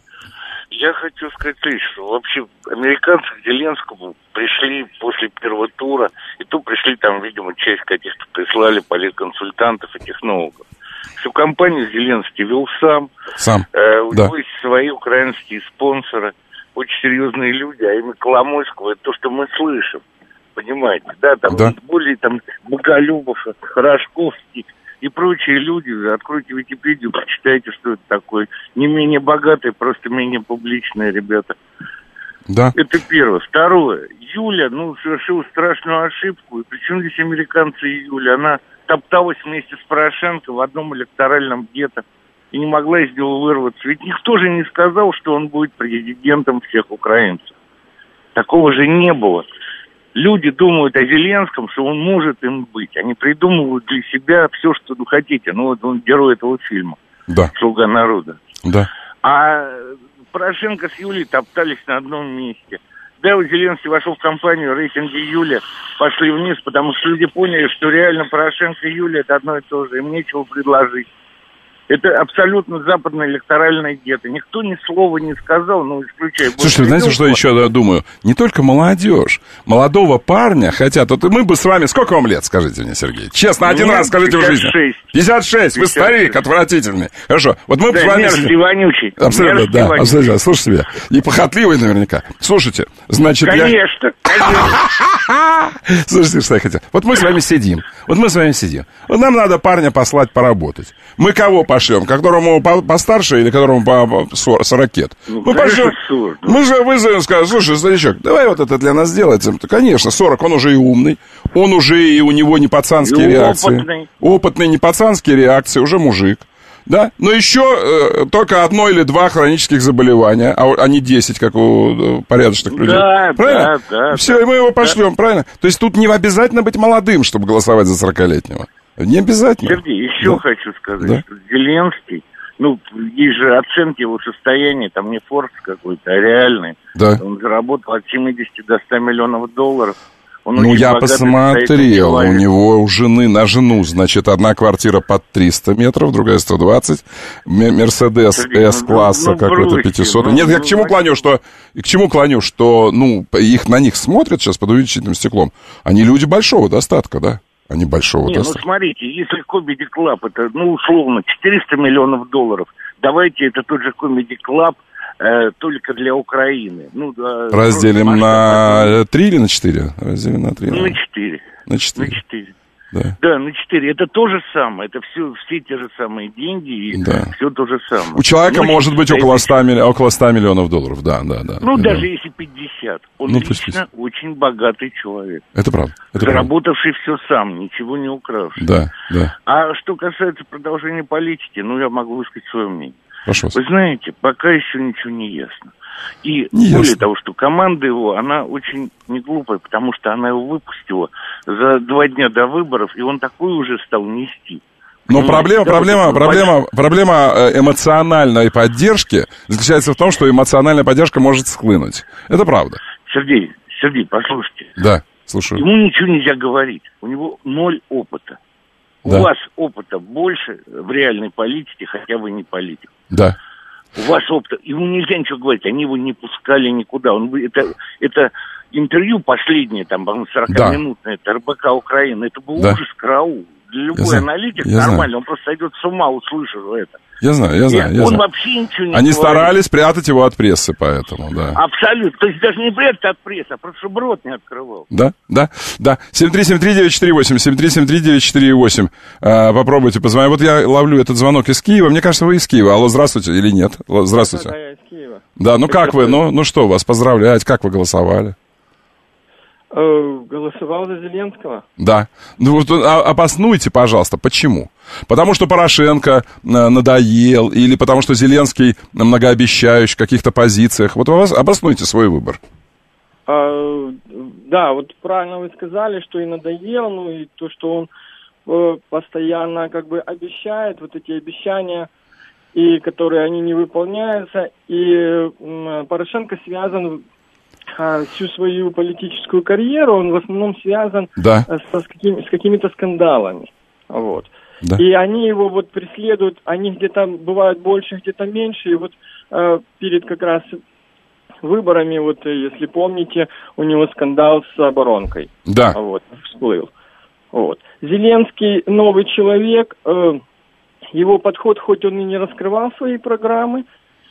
Я хочу сказать лишь, что вообще американцы к Зеленскому пришли после первого тура, и то пришли там, видимо, часть каких-то прислали политконсультантов и технологов. Всю компанию Зеленский вел сам. У него есть свои украинские спонсоры, очень серьезные люди, а именно Коломойского, это то, что мы слышим. Понимаете, более Боголюбов, Хорошковский и прочие люди. Откройте Википедию, прочитайте, что это такое. Не менее богатые, просто менее публичные ребята. Да. Это первое. Второе. Юля, совершила страшную ошибку. И причем здесь американцы и Юля? Она топталась вместе с Порошенко в одном электоральном гетто и не могла из него вырваться. Ведь никто же не сказал, что он будет президентом всех украинцев. Такого же не было. Люди думают о Зеленском, что он может им быть. Они придумывают для себя все, что хотите. Он герой этого фильма. Да. «Слуга народа». Да. А Порошенко с Юлей топтались на одном месте. Да, Зеленский вошел в кампанию, рейтинги Юли пошли вниз, потому что люди поняли, что реально Порошенко и Юля это одно и то же. Им нечего предложить. Это абсолютно западное электоральное гетто. Никто ни слова не сказал, исключая... Слушайте, знаете, что еще думаю? Не только молодежь. Молодого парня хотят... Мы бы с вами... Сколько вам лет, скажите мне, Сергей? Честно, один раз скажите 56. В жизни. 56. Вы старик, отвратительный. Хорошо. Вот мы бы с вами... Мерзкий, вонючий. Абсолютно, да. Абсолютно. Слушайте себя. И похотливый наверняка. Слушайте, значит... Конечно. Слушайте, что я хотел. Вот мы с вами сидим. Вот нам надо парня послать поработать. Мы кого пошлем? Которому постарше или которому по 40 лет? Мы пошлем. Мы же вызовем, скажем, слушай, старичок, давай вот это для нас сделать. Конечно, 40, он уже и умный. Он уже и у него не пацанские реакции. Опытный, не пацанские реакции, уже мужик. Да? Но еще только 1 или 2 хронических заболевания, а не 10, как у порядочных людей. Да, правильно? Да. Все, и мы его пошлем, правильно? То есть тут не обязательно быть молодым, чтобы голосовать за 40-летнего. Не обязательно. Сергей, еще хочу сказать, что Зеленский, есть же оценки его состояния, там не форс какой-то, а реальный. Да. Он заработал от 70 до 100 миллионов долларов. Я посмотрел, у него у жены, на жену, значит, одна квартира под 300 метров, другая 120, Мерседес С-класса какой-то 500. Нет, я к чему клоню, что их на них смотрят сейчас под увеличительным стеклом. Они люди большого достатка, да? а не большого теста. Ну, смотрите, если Comedy Club, это, условно, $400 миллионов, давайте это тот же Comedy Club только для Украины. Разделим на 3 или на 4? Разделим на 3. На 4. На 4. На 4. Да, на 4. Это то же самое. Это все те же самые деньги и все то же самое. У человека может быть около $100 миллионов. Да. Даже если 50. Он лично очень богатый человек. Это правда. Заработавший все сам, ничего не укравший. Да. А что касается продолжения политики, я могу высказать свое мнение. Прошу вас. Вы знаете, пока еще ничего не ясно. И более того, что команда его, она очень не глупая, потому что она его выпустила за 2 дня до выборов, и он такой уже стал нести. Но проблема эмоциональной поддержки заключается в том, что эмоциональная поддержка может схлынуть. Это правда. Сергей, послушайте. Да, слушаю. Ему ничего нельзя говорить. У него 0 опыта. У вас опыта больше в реальной политике, хотя вы не политик. Да. У вас опыт, ему нельзя ничего говорить, они его не пускали никуда. Это интервью последнее, 40-минутное, это РБК Украины, это был ужас, караул. Для любой аналитик нормально, он просто сойдет с ума, услышав это. Я знаю. Он вообще ничего не Они старались прятать его от прессы, поэтому, да. Абсолютно. То есть даже не прятать от прессы, а просто чтобы рот не открывал. Да. 7373948, 7373948. Попробуйте позвонить. Вот я ловлю этот звонок из Киева. Мне кажется, вы из Киева. Алло, здравствуйте или нет? Здравствуйте. Да, я из Киева. Да, как вы? Ну что, вас поздравлять. Как вы голосовали? Голосовал за Зеленского. Да. Обоснуйте, пожалуйста, почему? Потому что Порошенко надоел, или потому что Зеленский многообещающий в каких-то позициях? Вот обоснуйте свой выбор. Да, вот правильно вы сказали, что и надоел, и то, что он постоянно обещает, вот эти обещания, и которые они не выполняются, и Порошенко связан всю свою политическую карьеру, он в основном связан с какими-то скандалами. Вот. Да. И они его преследуют, они где-то бывают больше, где-то меньше, и перед как раз выборами, если помните, у него скандал с оборонкой. Да. Всплыл. Зеленский новый человек, его подход, хоть он и не раскрывал свои программы,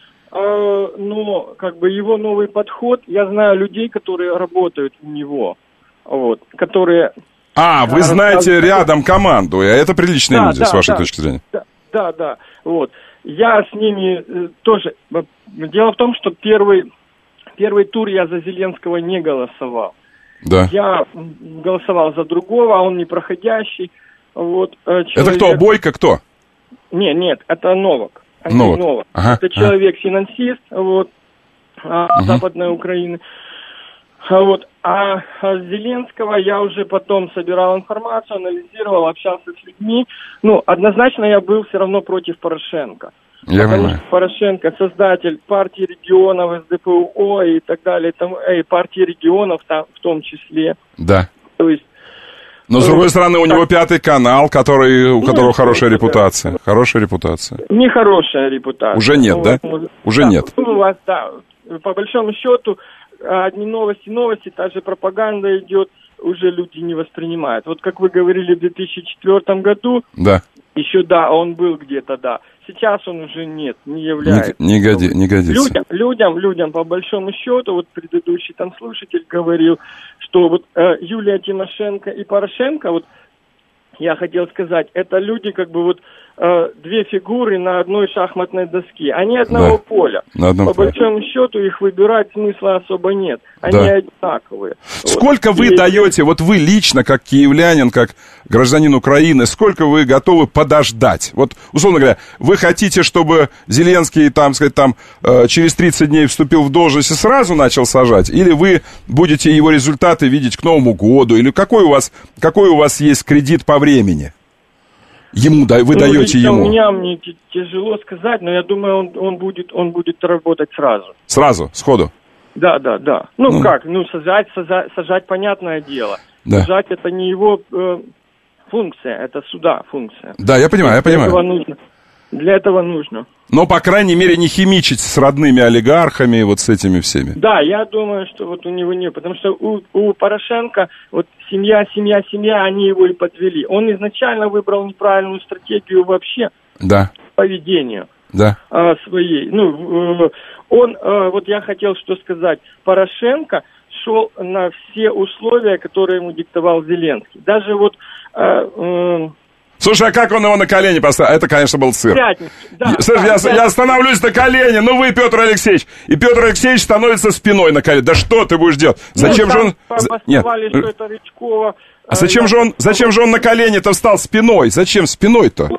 но его новый подход, я знаю людей, которые работают у него, которые... вы знаете рядом команду, и это приличные люди, с вашей точки зрения. Да. Я с ними тоже... Дело в том, что первый тур я за Зеленского не голосовал. Да. Я голосовал за другого, а он непроходящий. Это кто, Бойко, кто? Нет, это Новак. Новак. Это человек-финансист, Западной Украины. А Зеленского я уже потом собирал информацию, анализировал, общался с людьми. Однозначно я был все равно против Порошенко. Потому что Порошенко создатель партии регионов, СДПУО и так далее, партии регионов в том числе. Да. То есть... Но, с другой стороны, у него 5-й канал, у которого хорошая репутация. Хорошая репутация. Нехорошая репутация. Уже нет, да? Уже нет. По большому счету, одни новости, та же пропаганда идет, уже люди не воспринимают. Как вы говорили в 2004 году, еще он был где-то, Сейчас он уже не является. Не годится. Людям, по большому счету, предыдущий слушатель говорил, что Юлия Тимошенко и Порошенко, я хотел сказать, это люди две фигуры на одной шахматной доске. Они одного поля. По большому счету их выбирать смысла особо нет. Они одинаковые. Сколько вы даете, вы лично, как киевлянин, как гражданин Украины, сколько вы готовы подождать? Условно говоря, вы хотите, чтобы Зеленский, через 30 дней вступил в должность и сразу начал сажать? Или вы будете его результаты видеть к Новому году? Или какой у вас есть кредит по времени? Вы даете ему? Мне тяжело сказать, но я думаю, он будет работать сразу. Сразу, сходу? Да. Сажать понятное дело. Да. Сажать это не его функция, это суда функция. Да, я понимаю. Для этого нужно. Но, по крайней мере, не химичить с родными олигархами, с этими всеми. Да, я думаю, что у него нет, потому что у Порошенко семья, они его и подвели. Он изначально выбрал неправильную стратегию вообще по поведению своей. Вот я хотел что сказать. Порошенко шел на все условия, которые ему диктовал Зеленский. Даже вот... Слушай, а как он его на колени поставил? Это, конечно, был цирк. Слушай, я остановлюсь на колени. Ну вы, Петр Алексеевич. И Петр Алексеевич становится спиной на колени. Да что ты будешь делать? Зачем же он... Нет. Что это Рычкова... А зачем же он на колени-то встал спиной? Зачем спиной-то?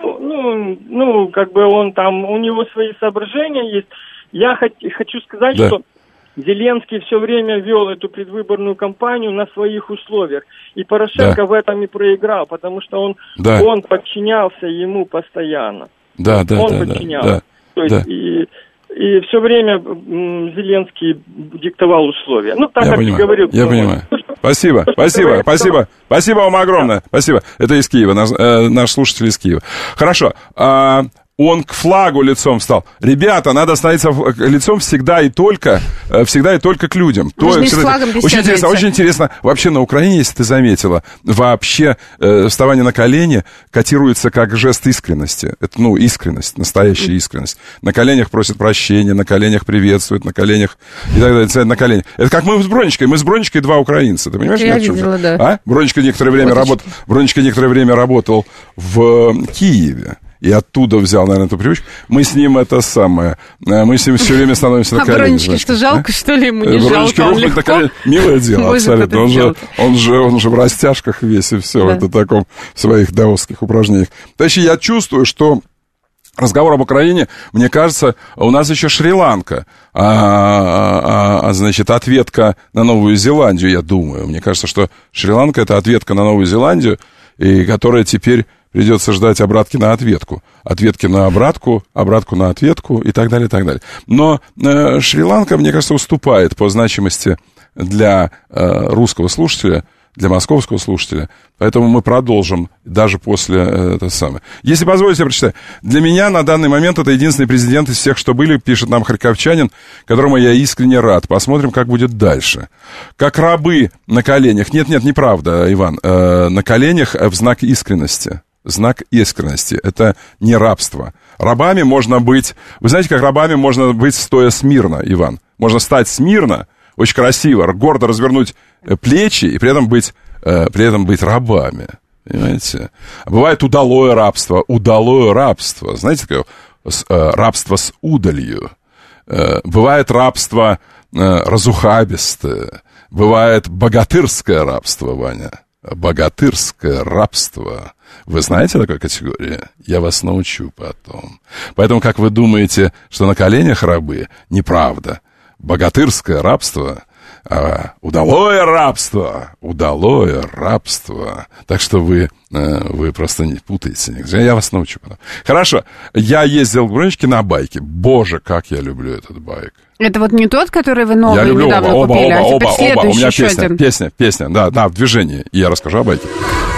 Как бы он там... У него свои соображения есть. Я хочу сказать, что Зеленский все время вел эту предвыборную кампанию на своих условиях. И Порошенко в этом и проиграл, потому что он подчинялся ему постоянно. Он подчинялся. То есть и все время Зеленский диктовал условия. Я понимаю. Спасибо вам огромное. Спасибо. Это из Киева, наш слушатель из Киева. Хорошо. Он к флагу лицом встал. Ребята, надо становиться лицом всегда и только к людям. Очень интересно. Вообще на Украине, если ты заметила, вообще вставание на колени котируется как жест искренности. Это, искренность, настоящая искренность. На коленях просят прощения, на коленях приветствуют, на коленях и так далее. На коленях. Это как мы с Бронечкой. Мы с Бронечкой два украинца. Ты понимаешь? Я видела, да. Бронечка некоторое время работал в Киеве. И оттуда взял, наверное, эту привычку. Мы с ним мы с ним все время становимся на колени. А Бронечке что, жалко, что ли, ему не Бронечке жалко? рухнуть на колени. Милое дело, абсолютно. Он же в растяжках весь и все. Это таком в своих даосских упражнениях. Товарищи, я чувствую, что разговор об Украине, мне кажется, у нас еще Шри-Ланка, значит, ответка на Новую Зеландию, я думаю. Мне кажется, что Шри-Ланка — это ответка на Новую Зеландию, и которая теперь придется ждать обратки на ответку. Ответки на обратку на ответку и так далее, и так далее. Но Шри-Ланка, мне кажется, уступает по значимости для русского слушателя, для московского слушателя. Поэтому мы продолжим даже после этого самого. Если позволите, я прочитаю. Для меня на данный момент это единственный президент из всех, что были, пишет нам харьковчанин, которому я искренне рад. Посмотрим, как будет дальше. Как рабы на коленях. Нет, неправда, Иван. На коленях в знак искренности. Знак искренности. Это не рабство. Рабами можно быть... Вы знаете, как рабами можно быть, стоя смирно, Иван? Можно стать смирно, очень красиво, гордо развернуть плечи и при этом быть рабами. Понимаете? Бывает удалое рабство. Знаете, такое рабство с удалью. Бывает рабство разухабистое. Бывает богатырское рабство, Ваня. Богатырское рабство. Вы знаете такой категории? Я вас научу потом. Поэтому, как вы думаете, что на коленях рабы? Неправда. Богатырское рабство, удалое рабство. Так что вы просто не путаете. Я вас научу потом. Хорошо. Я ездил в Бронечке на байке. Боже, как я люблю этот байк. Это вот не тот, который вы новый недавно купили, а теперь следующий. У меня песня, да, в движении. И я расскажу о байке.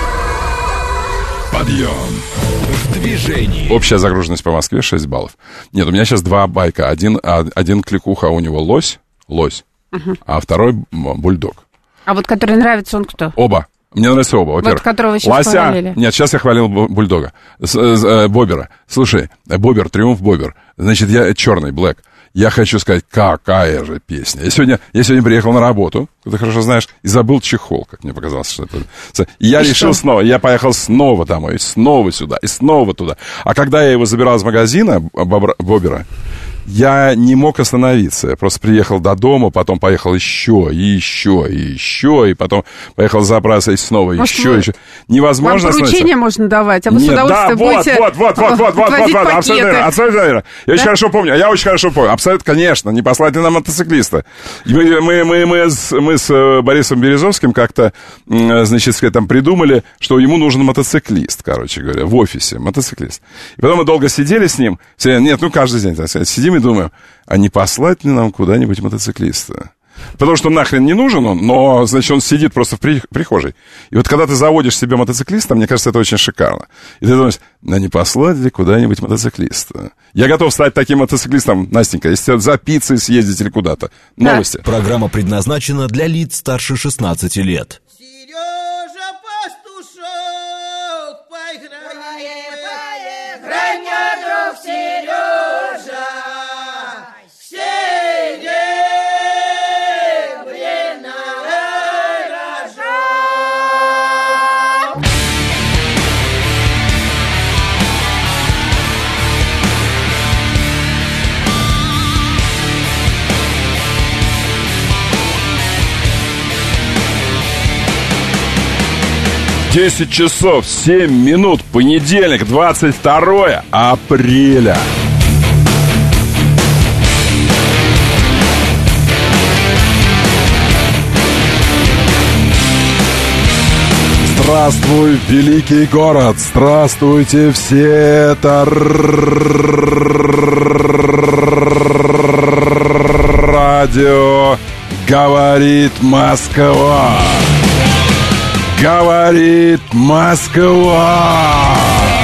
Подъем в движении. Общая загруженность по Москве 6 баллов. Нет, у меня сейчас два байка. Один кликуха, у него лось, а второй бульдог. А вот который нравится, он кто? Оба. Мне нравятся оба. Во-первых, вот которого вы сейчас хвалили. Нет, сейчас я хвалил бульдога. Бобера. Слушай, Бобер, Триумф Бобер. Значит, я черный, блэк. Я хочу сказать, какая же песня. Я сегодня приехал на работу, ты хорошо знаешь, и забыл чехол, как мне показалось, что это. И я решил снова, я поехал снова домой, снова сюда, и снова туда. А когда я его забирал из магазина, Бобера, я не мог остановиться. Я просто приехал до дома, потом поехал еще, и потом поехал заправиться и снова еще. Невозможно остановиться. Вам поручения можно давать, а вы с удовольствием будете абсолютно верно. Я очень хорошо помню. Абсолютно, конечно, не послать ли нам мотоциклиста. Мы с Борисом Березовским как-то, значит, там придумали, что ему нужен мотоциклист, короче говоря, в офисе, мотоциклист. И потом мы долго сидели с ним, каждый день, так сказать, сидим и думаю, а не послать ли нам куда-нибудь мотоциклиста? Потому что нахрен не нужен он, но, значит, он сидит просто в прихожей. И вот когда ты заводишь себе мотоциклиста, мне кажется, это очень шикарно. И ты думаешь, а не послать ли куда-нибудь мотоциклиста? Я готов стать таким мотоциклистом, Настенька, если за пиццей съездить или куда-то. Новости. Программа предназначена для лиц старше 16 лет. Сережа! 10 часов 7 минут, понедельник, 22 апреля. Здравствуй, великий город! Здравствуйте все! Это радио «Говорит Москва». Говорит Москва.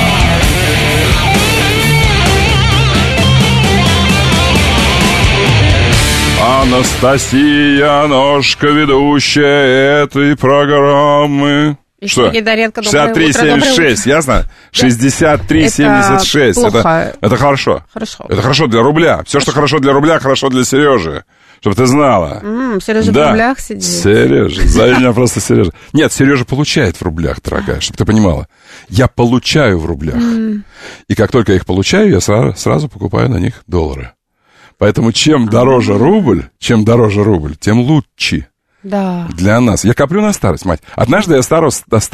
Анастасия Ножка, ведущая этой программы. И что? 63,76, ясно? 63,76. Это хорошо. Хорошо. Это хорошо для рубля. Все, что хорошо для рубля, хорошо для Сережи. Чтобы ты знала. Сережа в рублях сидит. Сережа, зови меня просто Сережа. Нет, Сережа получает в рублях, дорогая, чтобы ты понимала. Я получаю в рублях. И как только я их получаю, я сразу покупаю на них доллары. Поэтому чем дороже рубль, тем лучше. Да. Для нас. Я коплю на старость, мать. Однажды я старым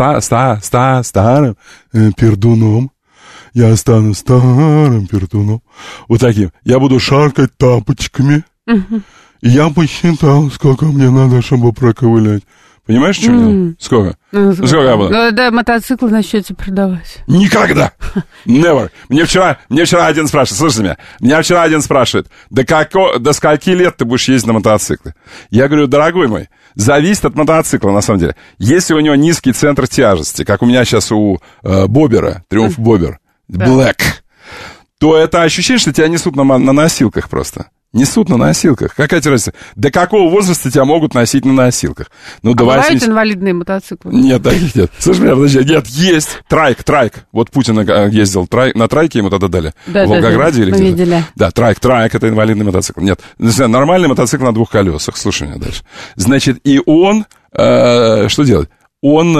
пердуном. Я стану старым пердуном. Вот таким. Я буду шаркать тапочками. И я посчитал, сколько мне надо, чтобы проковылять. Понимаешь, что мне? Сколько? Сколько я буду? Да, мотоциклы начнете продавать. Никогда! Never! Мне вчера один спрашивает, слушайте меня вчера один спрашивает, до скольки лет ты будешь ездить на мотоцикле? Я говорю, дорогой мой, зависит от мотоцикла, на самом деле. Если у него низкий центр тяжести, как у меня сейчас у Бобера, Триумф Бобер, Black, то это ощущение, что тебя несут на носилках просто. Несут на носилках. Какая тебе разница? До какого возраста тебя могут носить на носилках? Ну, до 80... бывают инвалидные мотоциклы? Нет, таких нет. Слушай, подожди, нет, есть. Трайк. Вот Путин ездил на трайке, ему тогда дали. В Волгограде или где-то? Видели. Да, трайк, это инвалидный мотоцикл. Нет, нормальный мотоцикл на двух колесах. Слушай меня дальше. Значит, и он, что делает? Он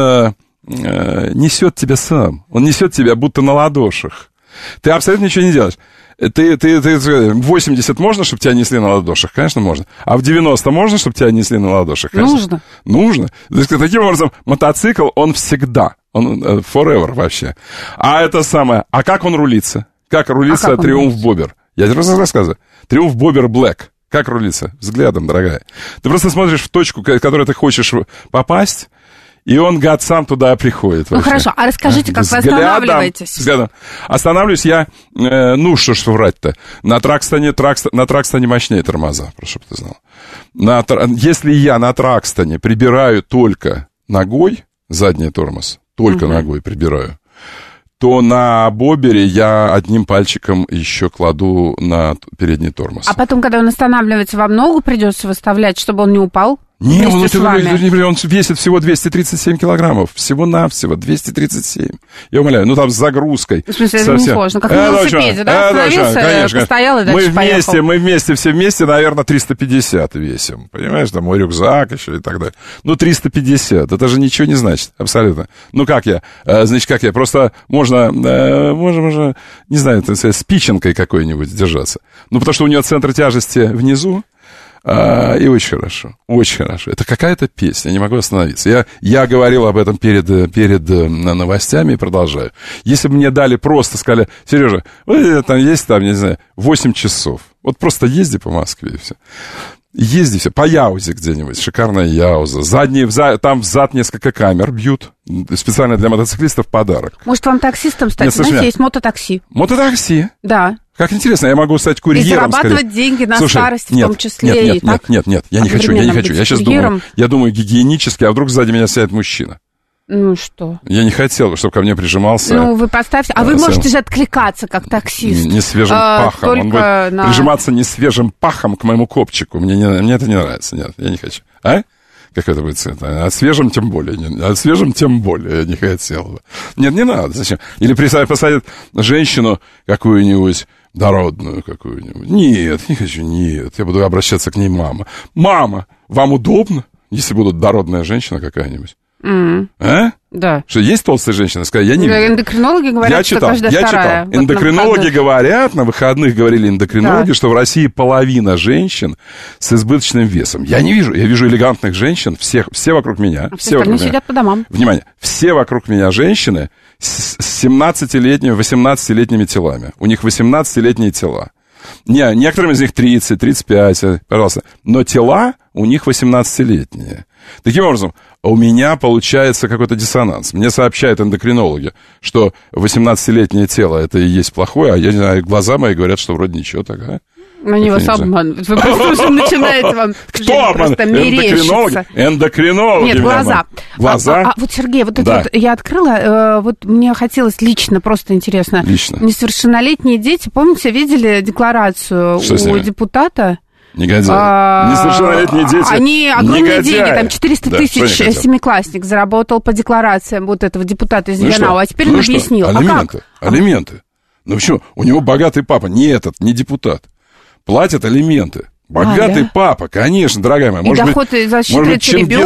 несет тебя сам. Он несет тебя будто на ладошах. Ты абсолютно ничего не делаешь. Ты 80 можно, чтобы тебя несли на ладошах? Конечно, можно. А в 90 можно, чтобы тебя несли на ладошах? Конечно. Нужно. То есть, таким образом, мотоцикл, он всегда. Он forever вообще. А это самое... А как он рулится? Как рулится Триумф Бобер? Я тебе просто рассказываю. Триумф Бобер Black. Как рулится? Взглядом, дорогая. Ты просто смотришь в точку, в которую ты хочешь попасть... И он, гад, сам туда приходит. Ну, хорошо, а расскажите, как вы останавливаетесь? Взглядом. Останавливаюсь я, что ж врать-то, на Тракстоне мощнее тормоза, прошу, чтобы ты знал. Если я на Тракстоне прибираю только ногой, задний тормоз, только ногой прибираю, то на Бобере я одним пальчиком еще кладу на передний тормоз. А потом, когда он останавливается, вам ногу придется выставлять, чтобы он не упал? Не, он весит всего 237 килограммов. Всего-навсего 237. Я умоляю, там с загрузкой. В смысле, это не сложно. Как на велосипеде, да? Остановился, конечно. Постоял и дальше поехал. Мы все вместе, наверное, 350 весим. Понимаешь, там мой рюкзак еще и так далее. 350. Это же ничего не значит. Абсолютно. Как я? Просто можно, не знаю, с пиченкой какой-нибудь держаться. Потому что у нее центр тяжести внизу. И очень хорошо. Это какая-то песня, я не могу остановиться. Я говорил об этом перед новостями и продолжаю. Если бы мне дали просто, сказали, Сережа, там есть, не знаю, 8 часов. Вот просто езди по Москве и все. Езди все, по Яузе где-нибудь, шикарная Яуза. Там взад несколько камер бьют, специально для мотоциклистов подарок. Может, вам таксистом стать? Знаете, есть мототакси. Мототакси? Да. Как интересно, я могу стать курьером. И зарабатывать деньги на старость в том числе. Нет, я не хочу. Я сейчас думаю гигиенически, а вдруг сзади меня сядет мужчина. Ну что? Я не хотел, чтобы ко мне прижимался. Вы поставьте. А вы можете же откликаться как таксист. Не свежим пахом. Он будет прижиматься не свежим пахом к моему копчику. Мне это не нравится. Нет, я не хочу. А? Как это будет цвет? А свежим тем более. Я не хотел бы. Нет, не надо. Зачем? Или посадят женщину какую-нибудь, дородную какую-нибудь. Нет, не хочу, нет. Я буду обращаться к ней мама. Мама, вам удобно, если будут дородная женщина какая-нибудь? А? Да. Что есть толстые женщины? Сказали, я не видел. Эндокринологи говорят, что каждая вторая. Вот эндокринологи говорят, на выходных говорили эндокринологи, что в России половина женщин с избыточным весом. Я не вижу. Я вижу элегантных женщин, все вокруг меня. Все вокруг меня. Сидят по домам. Внимание, все вокруг меня женщины с 17-летними, 18-летними телами. У них 18-летние тела. Некоторым из них 30, 35, пожалуйста. Но тела у них 18-летние. Таким образом, у меня получается какой-то диссонанс. Мне сообщают эндокринологи, что 18-летнее тело это и есть плохое, а я не знаю, глаза мои говорят, что вроде ничего такая. Они вас обманывают. Вы просто уже начинаете вам просто мерещиться. Эндокринологи. Нет, глаза. Глаза? Вот, Сергей, вот это вот я открыла, вот мне хотелось лично, просто интересно. Лично. Несовершеннолетние дети, помните, видели декларацию у депутата? Негодяи. Несовершеннолетние дети. Они огромные деньги, там 400 тысяч семиклассник заработал по декларациям вот этого депутата из Янау, а теперь он объяснил. Алименты. Ну почему? У него богатый папа, не депутат. Платят алименты. Богатый папа, конечно, дорогая моя. Может быть,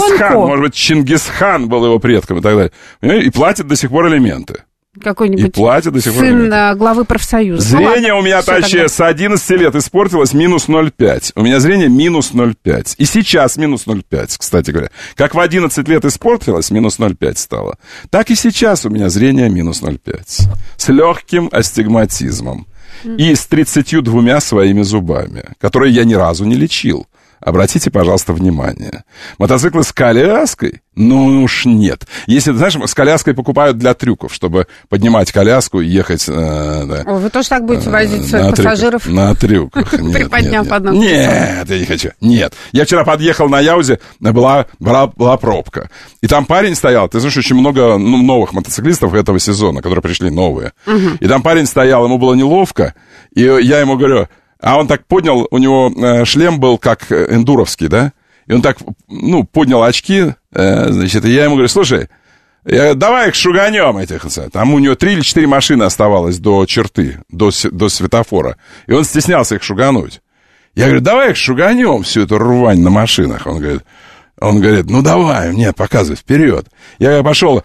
Чингисхан был его предком и так далее. И платят до сих пор алименты. Какой-нибудь сын главы профсоюза. Зрение у меня, точнее, с 11 лет испортилось минус 0,5. У меня зрение минус 0,5. И сейчас минус 0,5, кстати говоря. Как в 11 лет испортилось, минус 0,5 стало, так и сейчас у меня зрение минус 0,5. С легким астигматизмом. И с 32 своими зубами, которые я ни разу не лечил. Обратите, пожалуйста, внимание. Мотоциклы с коляской? Ну уж нет. Если, знаешь, с коляской покупают для трюков, чтобы поднимать коляску и ехать... Вы тоже так будете возить своих пассажиров? На трюках. Приподняв одну. Нет, я не хочу. Нет. Я вчера подъехал на Яузе, была пробка. И там парень стоял. Ты знаешь, очень много новых мотоциклистов этого сезона, которые пришли новые. И там парень стоял, ему было неловко. И я ему говорю... А он так поднял, у него шлем был как эндуровский, да? И он так, поднял очки, значит, и я ему говорю, слушай, давай их шуганем этих. Там у него 3 или 4 машины оставалось до черты, до светофора. И он стеснялся их шугануть. Я говорю, давай их шуганем, всю эту рвань на машинах. Он говорит, ну давай, нет, показывай, вперед. Я пошел,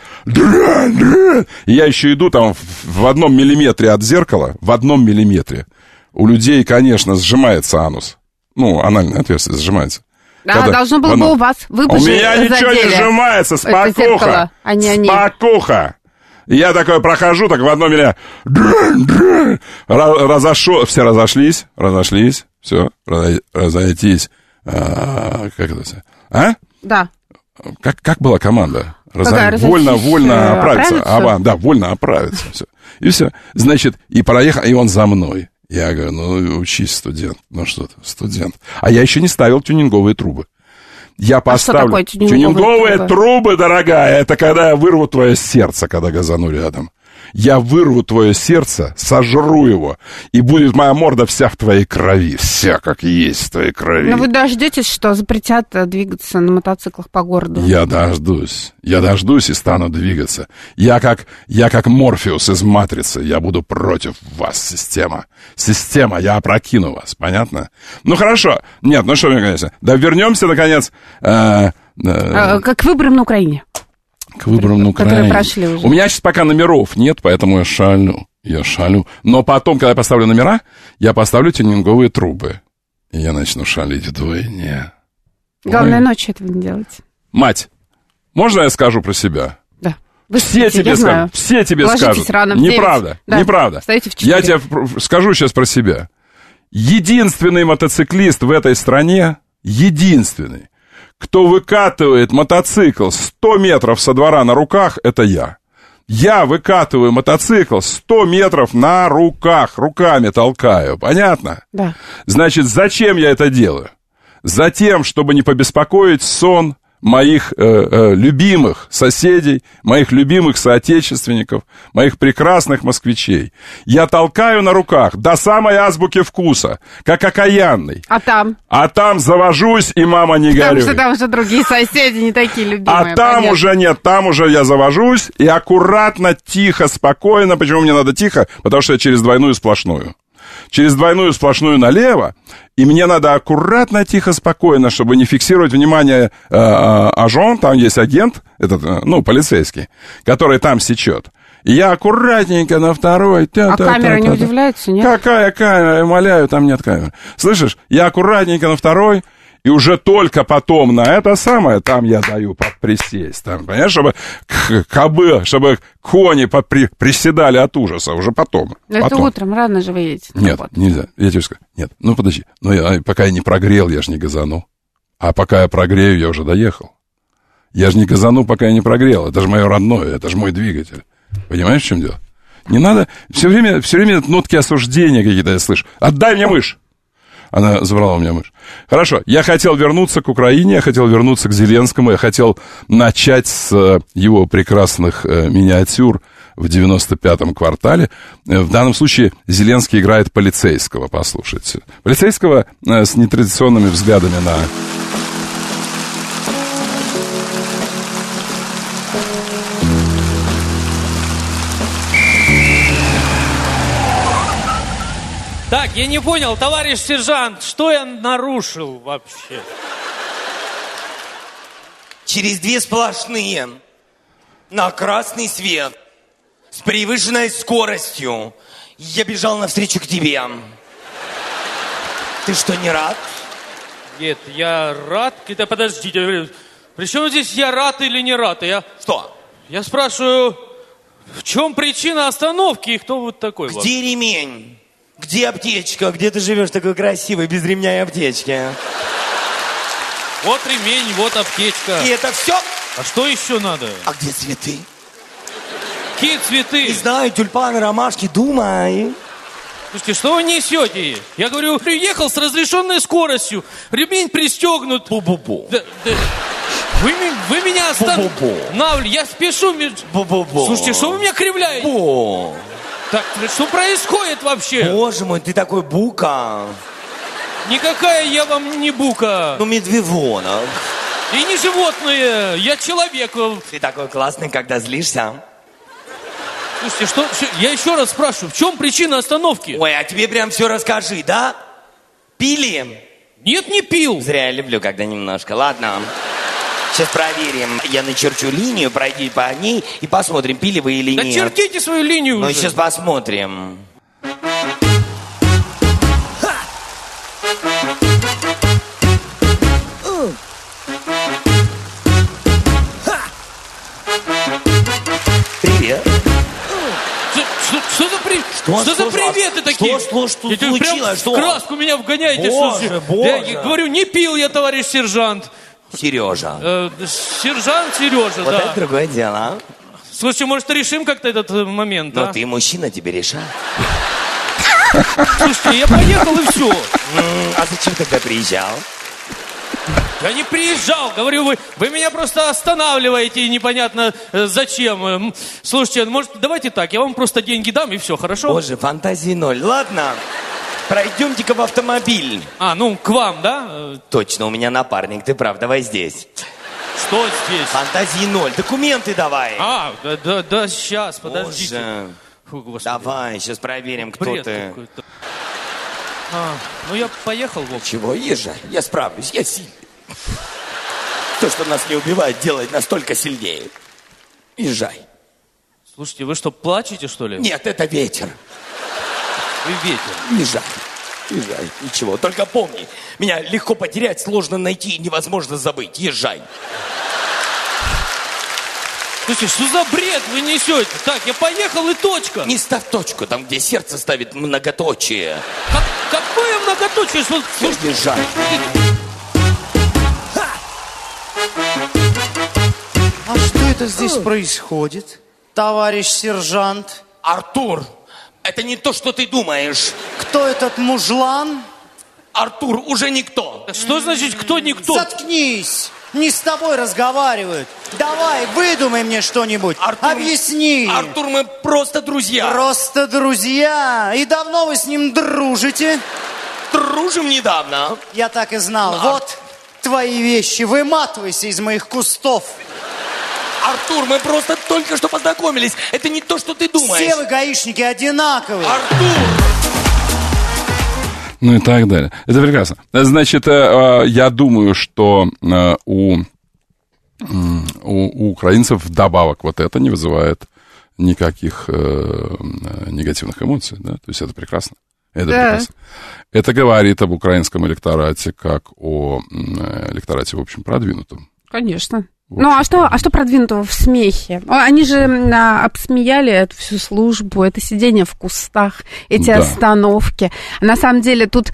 и я еще иду там в 1 миллиметре от зеркала, в 1 миллиметре. У людей, конечно, сжимается анус. Анальное отверстие сжимается. Да, должно было бы у вас. Вы бы у меня ничего не сжимается, спокуха. Спокуха. И я такой прохожу, так в 1 миллиметре. Все разошлись. Все, разойтись. Как это? А? Да. Как была команда? Вольно оправиться. Да, вольно оправиться. Все. И все. Значит, и проехал, и он за мной. Я говорю, учись, студент. Что ты, студент. А я еще не ставил тюнинговые трубы. Я поставлю. Что такое тюнинговые трубы, дорогая, это когда я вырву твое сердце, когда газану рядом. Я вырву твое сердце, сожру его, и будет моя морда вся в твоей крови. Вся как есть в твоей крови. Но вы дождетесь, что запретят двигаться на мотоциклах по городу? Я дождусь и стану двигаться. Я как Морфеус из «Матрицы». Я буду против вас, система. Система, я опрокину вас, понятно? Хорошо. Нет, что мне, конечно. Да вернемся, наконец... К выборам на Украине. К выборам на Украине. Которые прошли уже. У меня сейчас пока номеров нет, поэтому я шалю. Но потом, когда я поставлю номера, я поставлю тюнинговые трубы. И я начну шалить вдвойне. Главное, ночью этого не делать. Мать, можно я скажу про себя? Да. Все тебе скажут. Рано неправда. Встаете в 4. Я тебе скажу сейчас про себя. Единственный мотоциклист в этой стране, кто выкатывает мотоцикл 100 метров со двора на руках, это я. Я выкатываю мотоцикл 100 метров на руках, руками толкаю. Понятно? Да. Значит, зачем я это делаю? Затем, чтобы не побеспокоить сон моих любимых соседей, моих любимых соотечественников, моих прекрасных москвичей. Я толкаю на руках до самой азбуки вкуса, как окаянный. А там? А там завожусь, и мама не горюй. Потому что там уже другие соседи не такие любимые. А там понятно. Уже нет, там уже я завожусь, и аккуратно, тихо, спокойно. Почему мне надо тихо? Потому что я через двойную сплошную. через двойную сплошную налево, и мне надо аккуратно, тихо, спокойно, чтобы не фиксировать внимание агент, там есть агент, этот, полицейский, который там сечет. И я аккуратненько на второй... камера не удивляется, нет? Какая камера? Умоляю, там нет камеры. Слышишь, я аккуратненько на второй... И уже только потом на это самое, там я даю присесть. Там, понимаешь, чтобы кони приседали от ужаса. Уже потом. Это утром, рано же вы едете. Нет, нельзя. Я тебе скажу. Нет, подожди. Пока я не прогрел, я же не газану. А пока я прогрею, я уже доехал. Я же не газану, пока я не прогрел. Это же мое родное, это же мой двигатель. Понимаешь, в чем дело? Не надо... Все время нотки осуждения какие-то я слышу. Отдай мне мышь. Она забрала у меня мышь. Хорошо, я хотел вернуться к Украине, я хотел вернуться к Зеленскому, я хотел начать с его прекрасных миниатюр в 95-м квартале. В данном случае Зеленский играет полицейского, послушайте. Полицейского с нетрадиционными взглядами на... Так, я не понял, товарищ сержант, что я нарушил вообще? Через 2 сплошные на красный свет с превышенной скоростью я бежал навстречу к тебе. Ты что, не рад? Нет, я рад. Это подождите, при чем здесь я рад или не рад? Что? Я спрашиваю, в чем причина остановки и кто вот такой? Где ремень? Где аптечка? Где ты живешь такой красивый, без ремня и аптечки? Вот ремень, вот аптечка. И это все? А что еще надо? А где цветы? Какие цветы? Не знаю, тюльпаны, ромашки, думай. Слушайте, что вы несете? Я говорю, приехал с разрешенной скоростью, ремень пристегнут. Бу-бу-бу. Вы меня останавливаете. Я спешу. Бу-бу-бу. Слушайте, что вы меня кривляете? Бу. Так, что происходит вообще? Боже мой, ты такой бука. Никакая я вам не бука. Медвежонок. И не животное, я человек. Ты такой классный, когда злишься. Слушайте, что? Я еще раз спрашиваю, в чем причина остановки? Ой, а тебе прям все расскажи, да? Пили? Нет, не пил. Зря я люблю, когда немножко. Ладно. Сейчас проверим. Я начерчу линию, пройди по ней и посмотрим, пили вы или нет. Да чертите свою линию уже. Ну, сейчас посмотрим. Привет. Что за приветы такие? Что случилось? Прям в краску меня вгоняете. Боже. Я говорю, не пил я, товарищ сержант. Сережа. Сержант Сережа, вот это другое дело, а? Слушайте, может, решим как-то этот момент, Но ты мужчина, тебе решать. Слушайте, я поехал и все. А зачем тогда приезжал? Я не приезжал, говорю, вы меня просто останавливаете, непонятно зачем. Слушайте, может, давайте так, я вам просто деньги дам и все, хорошо? Боже, фантазии ноль. Ладно, пройдемте-ка в автомобиль. К вам, да? Точно, у меня напарник, ты прав, давай здесь. Что здесь? Фантазии ноль, документы давай. Да, сейчас, подождите. Боже. Давай, сейчас проверим, кто ты. Я поехал, в общем. Чего, езжай, я справлюсь, я сильный. То, что нас не убивает, делает настолько сильнее. Езжай. Слушайте, вы что, плачете, что ли? Нет, это ветер. Вы ветер. Езжай, ничего. Только помни, меня легко потерять, сложно найти и невозможно забыть. Езжай. Слушайте, что за бред вы несете? Так, я поехал и точка. Не ставь точку, там, где сердце ставит многоточие. Какое многоточие? Езжай. А что это здесь происходит, товарищ сержант? Артур, это не то, что ты думаешь. Кто этот мужлан? Артур уже никто. Что значит кто никто? Заткнись. Не с тобой разговаривают. Давай, выдумай мне что-нибудь. Объясни. Артур, мы просто друзья. Просто друзья? И давно вы с ним дружите? Дружим недавно. Я так и знал. Вот твои вещи. Выматывайся из моих кустов. Артур, мы просто только что познакомились. Это не то, что ты думаешь. Все вы, гаишники, одинаковые. Артур! Ну и так далее. Это прекрасно. Значит, я думаю, что у украинцев вдобавок вот это не вызывает никаких негативных эмоций, да? То есть это прекрасно. Это прекрасно. Это говорит об украинском электорате как о электорате, в общем, продвинутом. Конечно. Ну, а что продвинутого в смехе? Они же обсмеяли эту всю службу, это сидение в кустах, эти остановки. На самом деле тут...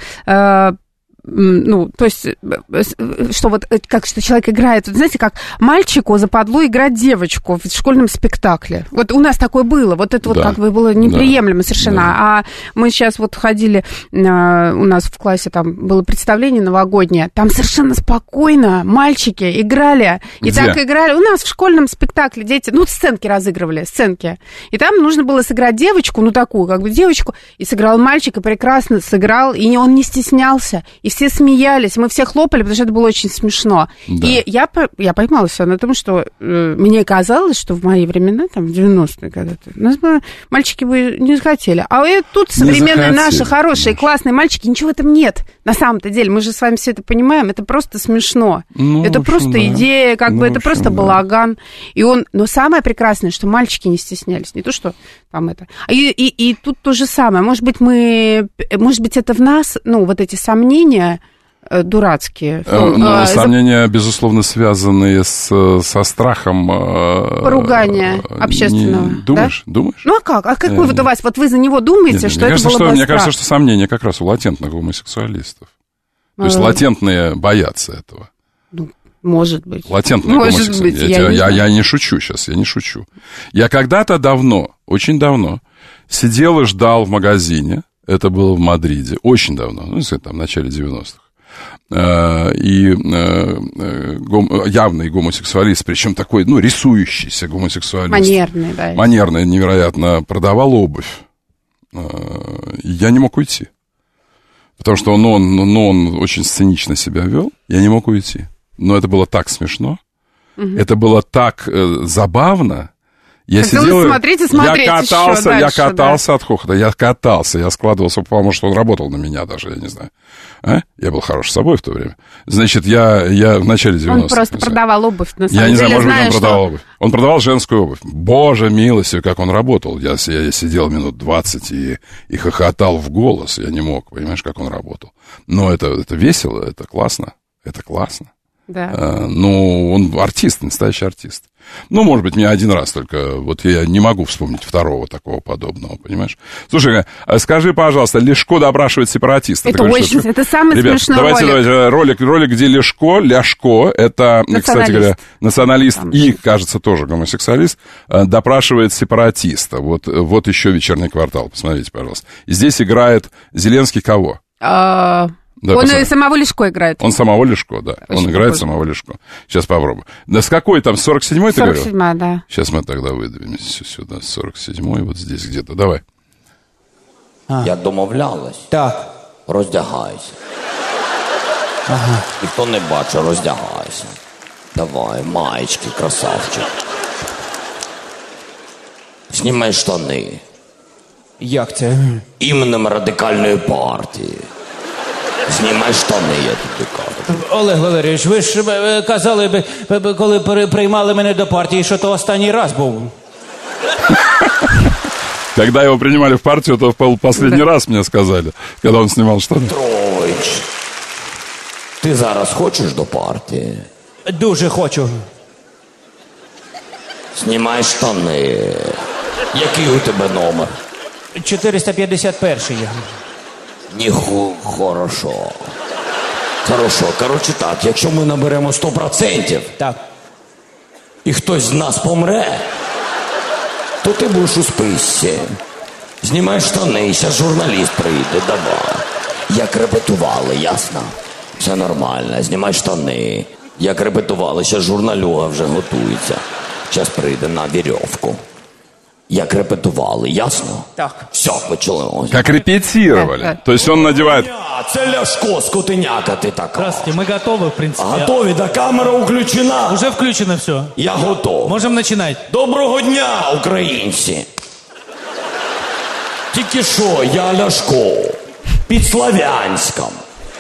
то есть, что вот, что человек играет, вот, знаете, как мальчику западло играть девочку в школьном спектакле. Вот у нас такое было, вот это вот как бы было неприемлемо совершенно. А мы сейчас вот ходили, у нас в классе там было представление новогоднее, там совершенно спокойно мальчики играли, и так играли. У нас в школьном спектакле дети, сценки разыгрывали, сценки. И там нужно было сыграть девочку, такую, как бы девочку, и сыграл мальчик, и прекрасно сыграл, и он не стеснялся, и все смеялись, мы все хлопали, потому что это было очень смешно. Да. И я поймала себя на том, что мне казалось, что в мои времена, там, в 90-е когда-то, нас бы мальчики бы не захотели. А тут современные наши хорошие, классные мальчики, ничего в этом нет. На самом-то деле, мы же с вами все это понимаем, это просто смешно. Это просто идея, как бы, это просто балаган. Но самое прекрасное, что мальчики не стеснялись. Не то, что там это. И тут то же самое. Может быть, это в нас, вот эти сомнения дурацкие. Сомнения, безусловно, связанные со страхом... Поругания общественного. Думаешь? Думаешь? Ну, а как? А какой вот у вас? Вот вы за него думаете, что это было бы Мне кажется, что сомнения как раз у латентных гомосексуалистов. То есть латентные боятся этого. Может быть. Латентные гомосексуалисты. Я не шучу сейчас, я не шучу. Я когда-то давно, очень давно, сидел и ждал в магазине. Это было в Мадриде. Очень давно, в начале 90-х. И явный гомосексуалист, причем такой, рисующийся гомосексуалист. Манерный, да. Манерный, невероятно, продавал обувь. Я не мог уйти. Потому что он очень сценично себя вел. Я не мог уйти. Но это было так смешно. Это было так забавно. Я сидел, я катался от хохота, я складывался, потому что он работал на меня даже, я не знаю. Я был хорош с собой в то время. Значит, я в начале 90-х. Он просто продавал обувь, на самом деле. Я не знаю, может быть, он продавал обувь. Он продавал женскую обувь. Боже милостивый, как он работал. Я сидел минут 20 и хохотал в голос. Я не мог, понимаешь, как он работал. Но это весело, это классно. Это классно. Да. Он артист, настоящий артист. Может быть, мне один раз только, вот я не могу вспомнить второго такого подобного, понимаешь? Слушай, скажи, пожалуйста, Ляшко допрашивает сепаратистов. Это самый смешной ролик. Ролик, где Ляшко, это, кстати говоря, националист и, кажется, тоже гомосексуалист, допрашивает сепаратиста. Вот еще «Вечерний квартал», посмотрите, пожалуйста. И здесь играет Зеленский кого? Да, он и самого Лешко играет. Он самого Лешко, да. Очень он играет самого Лешко. Сейчас попробуем. Да с какой там, 47-й ты говорил? 47-й, да. Сейчас мы тогда выдвинемся сюда. 47-й, вот здесь где-то. Давай. Я домовлялась. Так. Роздягайся. Ага. Ніхто не бачить, роздягайся. Давай, маєчки, красавчик. Знімай штани. Як це? Іменем радикальної партії. Знімай штани, я тобі кажу. Олег Валерійович, ви ж казали, коли приймали мене до партії, що то останній раз був. Когда его принимали в партию, то в последний раз мне сказали, когда он снимал штаны. Петрович, ти зараз хочеш до партії? Дуже хочу. Знімай штани. Який у тебе номер? 451-й. Хорошо. Хорошо. Коротше так, якщо ми наберемо 100%, так. І хтось з нас помре, то ти будеш у списці. Знімай штани, зараз журналіст прийде, давай. Як репетували, ясно? Все нормально, знімай штани. Як репетували, зараз журналюга вже готується. Зараз прийде на вірьовку. Як репетували, ясно? Так. Все, почалось. Как репетировали. То есть он надевает... Це Ляшко, скотиняка ти така. Здравствуйте, мы готовы, в принципе. Готові, да камера включена. Уже включено все. Я готов. Можем начинать. Доброго дня, українці. Тільки що, я Ляшко. під Слов'янськом.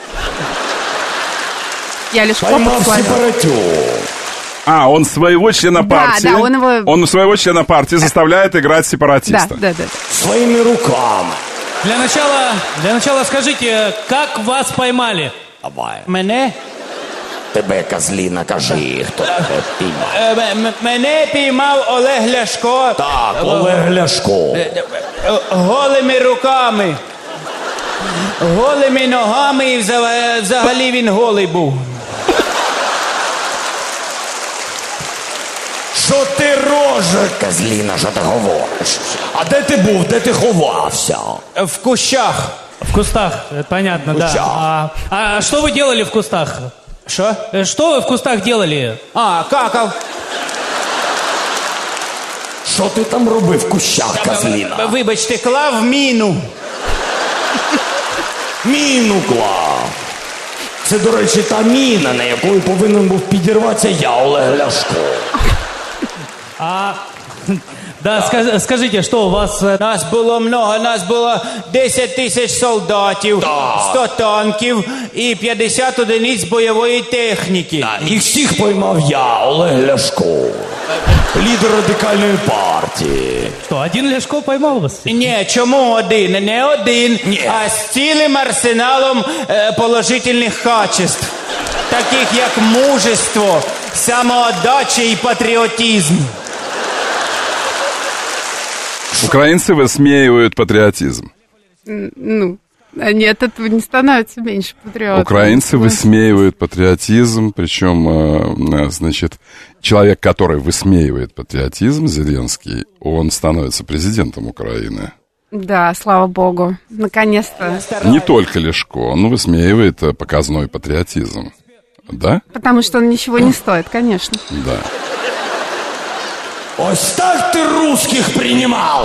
Я Ляшко поймав сепаратю. Он своего члена партии. Да, он своего члена партии заставляет играть сепаратиста. Да. Своими руками. Для начала скажите, как вас поймали? Давай. Мене? Тебе, козліна, кажи, хто тебе піймав. Мене піймав Олег Ляшко. Так, Олег Ляшко. Голими руками. Голими ногами і взагалі він голий був. Що ти рожа, козліна, що ти говориш? А де ти був, де ти ховався? В кущах. В кустах, понятно, да. А что вы делали в кустах? Что? Что вы в кустах делали? Какав. Що ти там робив в кущах, козліна? Вибачте, клав міну. Міну клав. Це, до речі, та міна, на якою повинен був підірватися я, Олег Ляшко. Да, скажите, что у вас... Нас було много, нас було 10 тисяч солдатів, 100 танків і 50 одиниць бойової техніки. Їх всіх поймав я, Олег Ляшко. Лідер радикальної партії. Что, один Ляшко поймал вас? Ні, чому один? Не один, а з цілим арсеналом положительних качеств. Таких як мужество, самоотдача і патріотизм. Украинцы высмеивают патриотизм. Они от этого не становятся меньше патриотами. Украинцы высмеивают патриотизм, причем, значит, человек, который высмеивает патриотизм, Зеленский, он становится президентом Украины. Да, слава богу, наконец-то. Не только Ляшко, он высмеивает показной патриотизм. Да? Потому что он ничего не стоит, конечно. Да. Ось так ти русских приймав.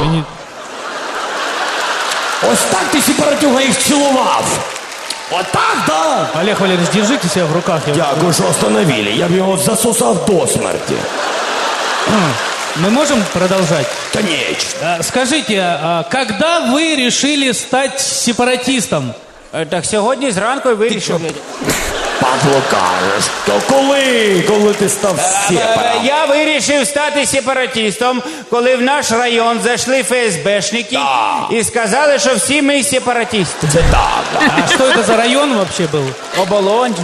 Ось так ти сепаратюга їх цілував. Вот так, да? Олег Валерьевич, держите себя в руках. Дякую, що остановили. Я б його засосав до смерти. Мы можем продолжать? Конечно. Скажите, когда вы решили стать сепаратистом? Так сьогодні зранку і вирішив. Павло кажеш, то коли ти став сепаратистом? Я вирішив стати сепаратистом, коли в наш район зайшли ФСБшники і сказали, що всі ми сепаратисти. Це так. А що це за район вообще був? Оболонь.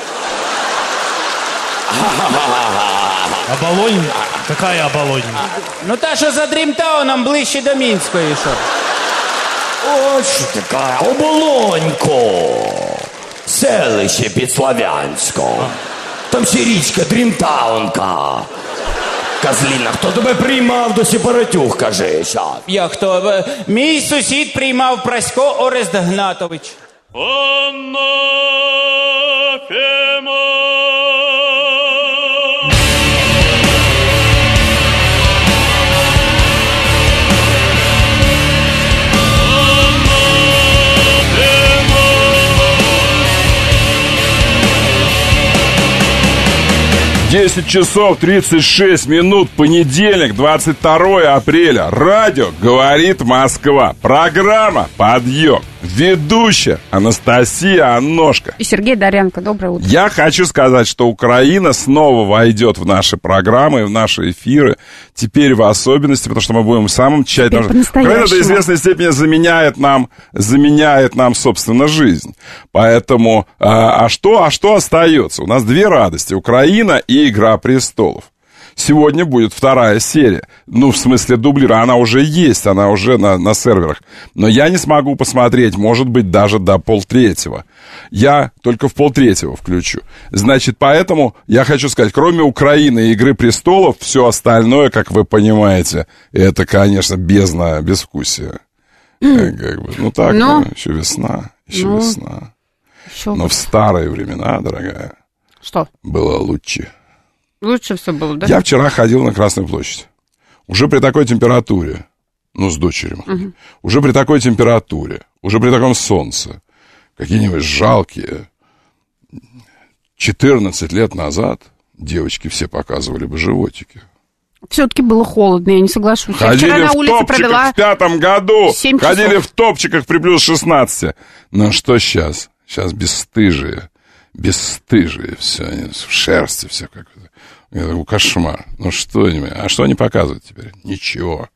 Оболонь? Какая Оболонь? Ну та, що за Дрімтауном ближче до Мінської, що. Ось така, Оболонько. Селище під Слов'янськом. Там ще річка Дрімтаунка. Козліна, хто тебе приймав до сепаратюх, кажи, щас. Як хто? Мій сусід приймав Прасько Орест Гнатович. Десять часов 36 минут, понедельник, 22 апреля. Радио «Говорит Москва». Программа «Подъем». Ведущая Анастасия Анношко. И Сергей Доренко. Доброе утро. Я хочу сказать, что Украина снова войдет в наши программы, в наши эфиры. Теперь в особенности, потому что мы будем самым тщательным... Украина до известной степени заменяет нам, собственно, жизнь. Поэтому, что остается? У нас две радости. Украина и «Игра престолов». Сегодня будет вторая серия. Ну, в смысле дублира. Она уже есть, она уже на серверах. Но я не смогу посмотреть, может быть, даже до 2:30. Я только в 2:30 включу. Значит, поэтому я хочу сказать, кроме Украины и «Игры престолов», все остальное, как вы понимаете, это, конечно, безвкусие. Еще весна. Весна. Но в старые времена, дорогая, что? Было лучше. Лучше все было, да? Я вчера ходил на Красную площадь. Уже при такой температуре, с дочерью, уже при такой температуре, уже при таком солнце, какие-нибудь жалкие 14 лет назад девочки все показывали бы животики. Все-таки было холодно, я не соглашусь. Ходили вчера на в улице топчиках провела в 5 году. 7 Ходили часов. в топчиках при плюс 16. Ну что сейчас? Сейчас бесстыжие все, они в шерсти все как-то. Кошмар. Ну что они, а что они показывают теперь? Ничего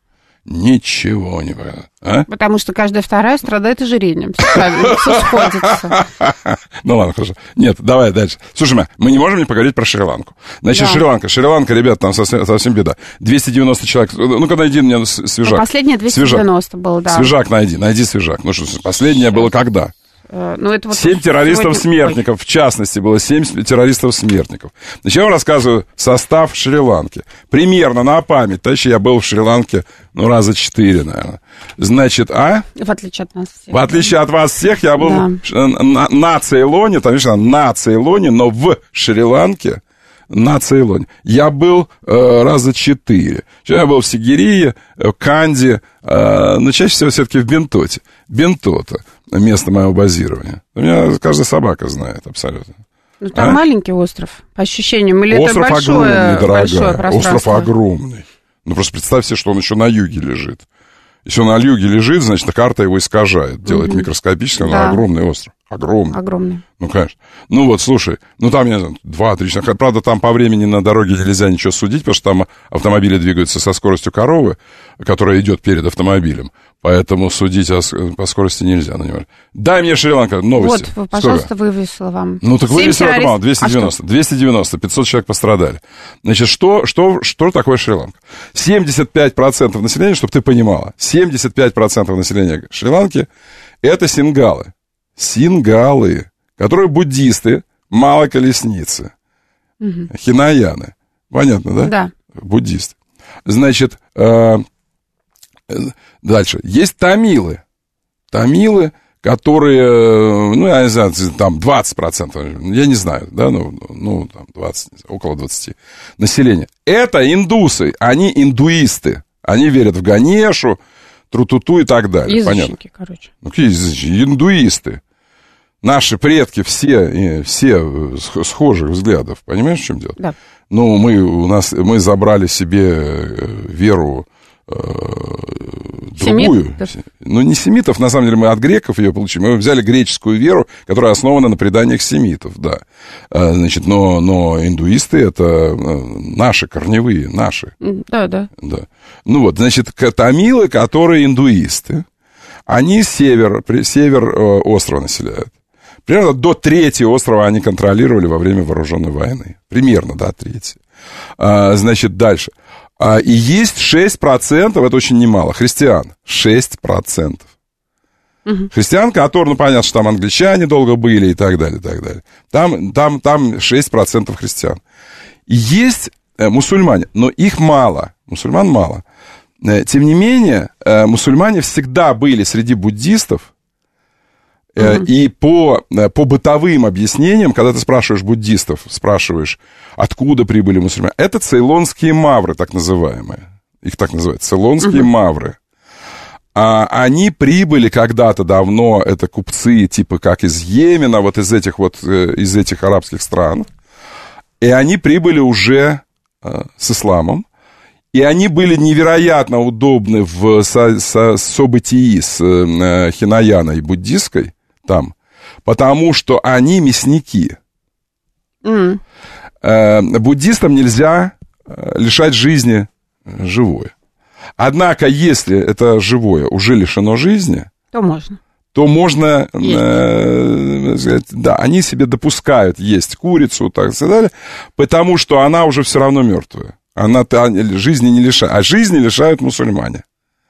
не показывают. А? Потому что каждая вторая страдает ожирением. Все сходится. Ну ладно, хорошо. Нет, давай дальше. Слушай, мы не можем не поговорить про Шри-Ланку. Значит, да. Шри-Ланка, ребят, там совсем беда. 290 человек. Ну-ка, найди мне свежак. Последнее 290 было, да. Свежак найди свежак. Ну что, последнее было когда? Ну, это вот 7 террористов-смертников, в частности, было 7 террористов-смертников. Значит, я вам рассказываю состав Шри-Ланки. Примерно на память, товарищи, я был в Шри-Ланке, раза 4, наверное. Значит, В отличие от нас всех. В отличие от вас всех, я был на Цейлоне, там, видишь, на Цейлоне, но в Шри-Ланке, на Цейлоне. Я был раза 4. Я был в Сигирии, в Канди, но чаще всего все-таки в Бентоте. Бентота, место моего базирования. У меня каждая собака знает абсолютно. Ну, там маленький остров, по ощущениям. Или остров это огромный, дорогая. Пространство? Остров огромный. Ну, просто представь себе, что он еще на юге лежит. Если он на юге лежит, значит, карта его искажает, делает микроскопическим, но огромный остров. Огромный. Ну, конечно. Ну, вот, слушай, там, я не знаю, 2-3 часа. Правда, там по времени на дороге нельзя ничего судить, потому что там автомобили двигаются со скоростью коровы, которая идет перед автомобилем. Поэтому судить по скорости нельзя на него. Дай мне Шри-Ланка, новости. Вот, пожалуйста, вывесила вам. Ну, так вывесила это мало, 290. 290, 500 человек пострадали. Значит, что такое Шри-Ланка? 75% населения, чтобы ты понимала, 75% населения Шри-Ланки — это сингалы. Сингалы, которые буддисты, малоколесницы, хинаяны. Понятно, да? Да. Буддисты. Значит, дальше. Есть тамилы. Тамилы, которые, я не знаю, там 20%, я не знаю, да, там 20, около 20 населения. Это индусы, они индуисты. Они верят в Ганешу, тру-ту-ту и так далее. Язычники, короче. Какие язычники? Индуисты. Наши предки все схожих взглядов. Понимаешь, в чем дело? Да. Ну, мы забрали себе веру другую. Семит? Ну, не семитов, на самом деле мы от греков ее получили. Мы взяли греческую веру, которая основана на преданиях семитов, да. Значит, но индуисты — это наши, корневые, наши. Да. Ну вот, значит, тамилы, которые индуисты, они север острова населяют. Примерно до трети острова они контролировали во время вооруженной войны. Примерно до трети. Значит, дальше. И есть 6%, это очень немало, христиан. 6%. Христиан, которые, понятно, что там англичане долго были и так далее, и так далее. Там 6% христиан. И есть мусульмане, но их мало. Мусульман мало. Тем не менее, мусульмане всегда были среди буддистов. И по бытовым объяснениям, когда ты спрашиваешь буддистов, откуда прибыли мусульмане, это цейлонские мавры, так называемые. Их так называют, цейлонские мавры. Они прибыли когда-то давно, это купцы, типа как из Йемена, вот из этих арабских стран. И они прибыли уже с исламом. И они были невероятно удобны в событии с хинаяной буддистской там, потому что они мясники. Буддистам нельзя лишать жизни живое. Однако, если это живое уже лишено жизни, то можно, да, они себе допускают есть курицу, так и далее, потому что она уже все равно мертвая. Она жизни не лишает, а жизни лишают мусульмане.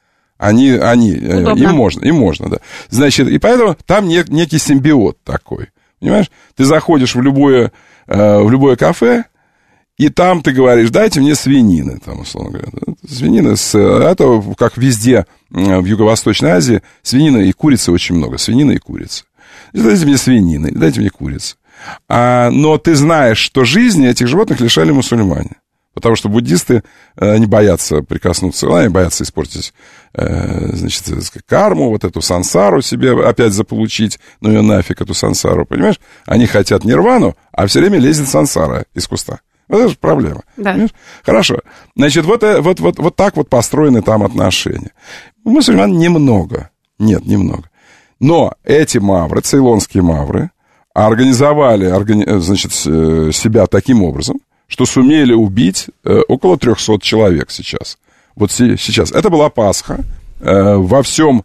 Им можно, да. Значит, и поэтому там некий симбиот такой, понимаешь? Ты заходишь в любое кафе, и там ты говоришь, дайте мне свинины, там, условно говоря. Свинина, это как везде в Юго-Восточной Азии, свинина и курицы очень много, свинина и курица. Дайте мне свинины, дайте мне курицы. Но ты знаешь, что жизни этих животных лишали мусульмане. Потому что буддисты не боятся прикоснуться, они боятся испортить, значит, карму, вот эту сансару себе опять заполучить, ну ее нафиг, эту сансару, понимаешь? Они хотят нирвану, а все время лезет сансара из куста. Это же проблема. Да. Хорошо. Значит, вот так вот построены там отношения. У мусульман немного. Нет, немного. Но эти мавры, цейлонские мавры, организовали, значит, себя таким образом, что сумели убить около 300 человек сейчас. Вот сейчас. Это была Пасха. Во всем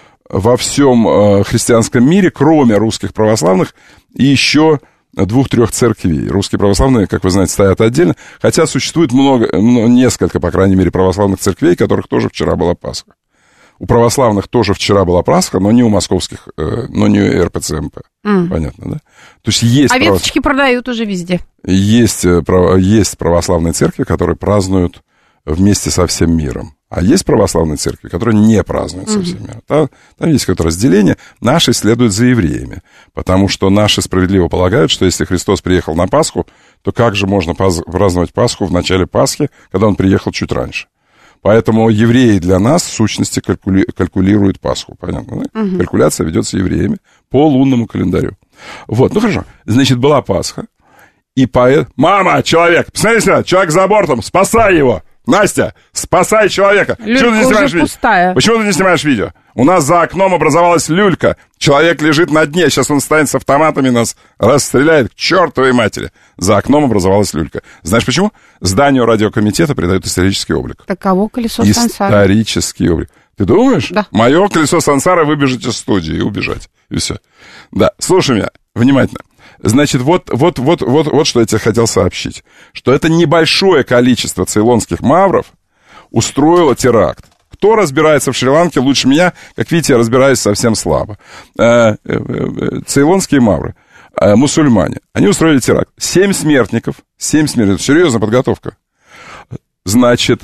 христианском мире, кроме русских православных, и еще 2-3 церквей. Русские православные, как вы знаете, стоят отдельно. Хотя существует несколько, по крайней мере, православных церквей, у которых тоже вчера была Пасха. У православных тоже вчера была Пасха, но не у московских, но не у РПЦМП. Понятно, да? То есть есть... А веточки продают уже везде. Есть православные церкви, которые празднуют вместе со всем миром. А есть православные церкви, которые не празднуют со всем миром. Там есть какое-то разделение. Наши следуют за евреями. Потому что наши справедливо полагают, что если Христос приехал на Пасху, то как же можно праздновать Пасху в начале Пасхи, когда он приехал чуть раньше? Поэтому евреи для нас, в сущности, калькулируют Пасху. Понятно, да? Калькуляция ведется евреями по лунному календарю. Вот, ну хорошо. Значит, была Пасха. И Мама, человек! Посмотри сюда, человек за бортом, спасай его! Настя, спасай человека! Почему ты не снимаешь видео? Почему ты не снимаешь видео? У нас за окном образовалась люлька. Человек лежит на дне. Сейчас он встанет с автоматами, нас расстреляет к чертовой матери. За окном образовалась люлька. Знаешь почему? Зданию радиокомитета придают исторический облик. Таково колесо сансары. Исторический облик. Ты думаешь? Да. Мое колесо сансары выбежать из студии и убежать. И все. Да, слушай меня внимательно. Значит, вот что я тебе хотел сообщить. Что это небольшое количество цейлонских мавров устроило теракт. Кто разбирается в Шри-Ланке лучше меня? Как видите, я разбираюсь совсем слабо. Цейлонские мавры, мусульмане, они устроили теракт. 7 смертников. Серьезная подготовка. Значит,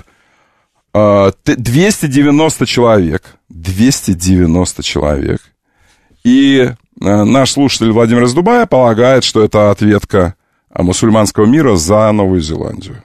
290 человек. 290 человек. И наш слушатель Владимир из Дубая полагает, что это ответка мусульманского мира за Новую Зеландию.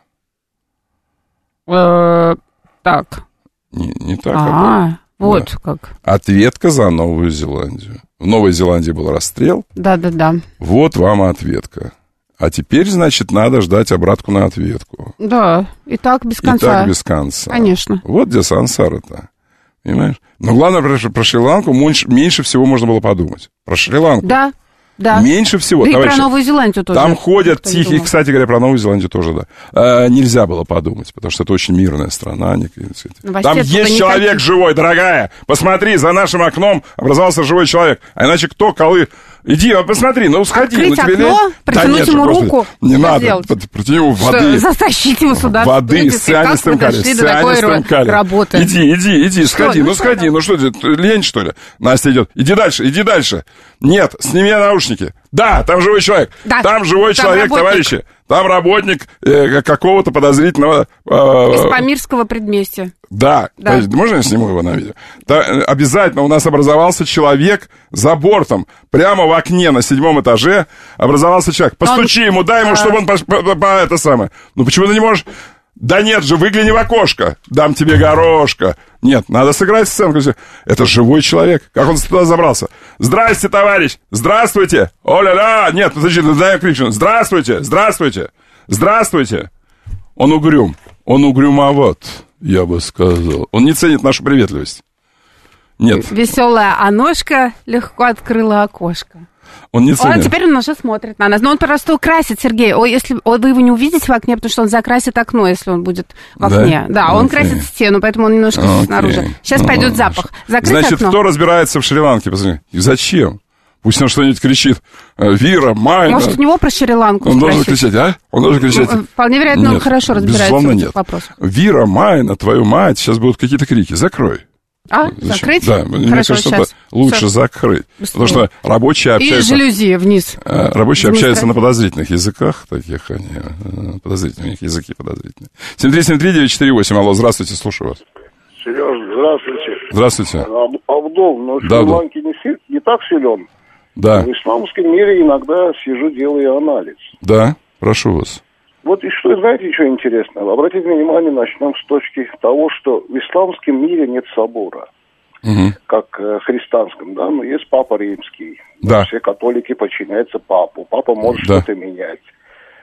Так. Не так. Вот да. как. Ответка за Новую Зеландию. В Новой Зеландии был расстрел. Да. Вот вам ответка. А теперь, значит, надо ждать обратку на ответку. Да, и так без конца. И так без конца. Конечно. Вот где сансара-то. Понимаешь? Но главное, про Шри-Ланку меньше всего можно было подумать. Про Шри-Ланку. Да. Меньше всего. Да, товарищи, и про Новую Зеландию тоже. Там ходят тихие, кстати говоря, про Новую Зеландию тоже, да. Нельзя было подумать, потому что это очень мирная страна. Там есть человек живой, дорогая. Посмотри, за нашим окном образовался живой человек. А иначе кто колы... Иди, посмотри, сходи. Открыть окно, протянуть ему руку. Не надо, протяни ему воды. Затащить его сюда. Воды с цианистым калием. Иди, сходи. Что ты, лень, что ли? Настя идет. Иди дальше. Нет, сними наушники. Да, там живой человек. Да, там живой человек, работник. Товарищи. Там работник какого-то подозрительного... Из Памирского предместья. Да. Можно я сниму его на видео? Обязательно у нас образовался человек за бортом. Прямо в окне на 7 этаже образовался человек. Постучи ему, дай ему, чтобы он это самое. Ну почему ты не можешь... Да нет же, выгляни в окошко, дам тебе горошка. Нет, надо сыграть сценку. Это живой человек. Как он туда забрался? Здрасте, товарищ! Здравствуйте! О-ля-ля! Нет, дай я кричу. Здравствуйте! Он угрюм. Он угрюмоват, я бы сказал. Он не ценит нашу приветливость. Нет. Веселая Аношка легко открыла окошко. Он не ценит. Теперь он уже смотрит на нас. Но он просто красит, Сергей. Если вы его не увидите в окне, потому что он закрасит окно, если он будет в окне. Да, он красит стену, поэтому он немножко снаружи. Сейчас пойдет запах. Закрыть Значит, окно. Кто разбирается в Шри-Ланке? Посмотри. Зачем? Пусть он что-нибудь кричит. Вира, Майна. Может, у него про Шри-Ланку Он должен кричать, а? Он должен кричать. Вполне вероятно, он хорошо разбирается в этих вопросах. Вира, Майна, твою мать. Сейчас будут какие-то крики. Закрой. Закрыть? Да, мне кажется, это лучше закрыть. Потому что рабочие общаются... И жалюзи вниз. Рабочие общаются на подозрительных языках, таких они, подозрительные, у них языки подозрительные. 7373948, алло, здравствуйте, слушаю вас. Сереж, здравствуйте. Здравствуйте. Абдул, но Шри-Ланки не так силен. Да. В исламском мире иногда сижу, делаю анализ. Да, прошу вас. Вот и что, знаете, что интересно? Обратите внимание, начнем с точки того, что в исламском мире нет собора, как в христианском, да, но есть Папа Римский. Да. Все католики подчиняются Папу. Папа может что-то менять.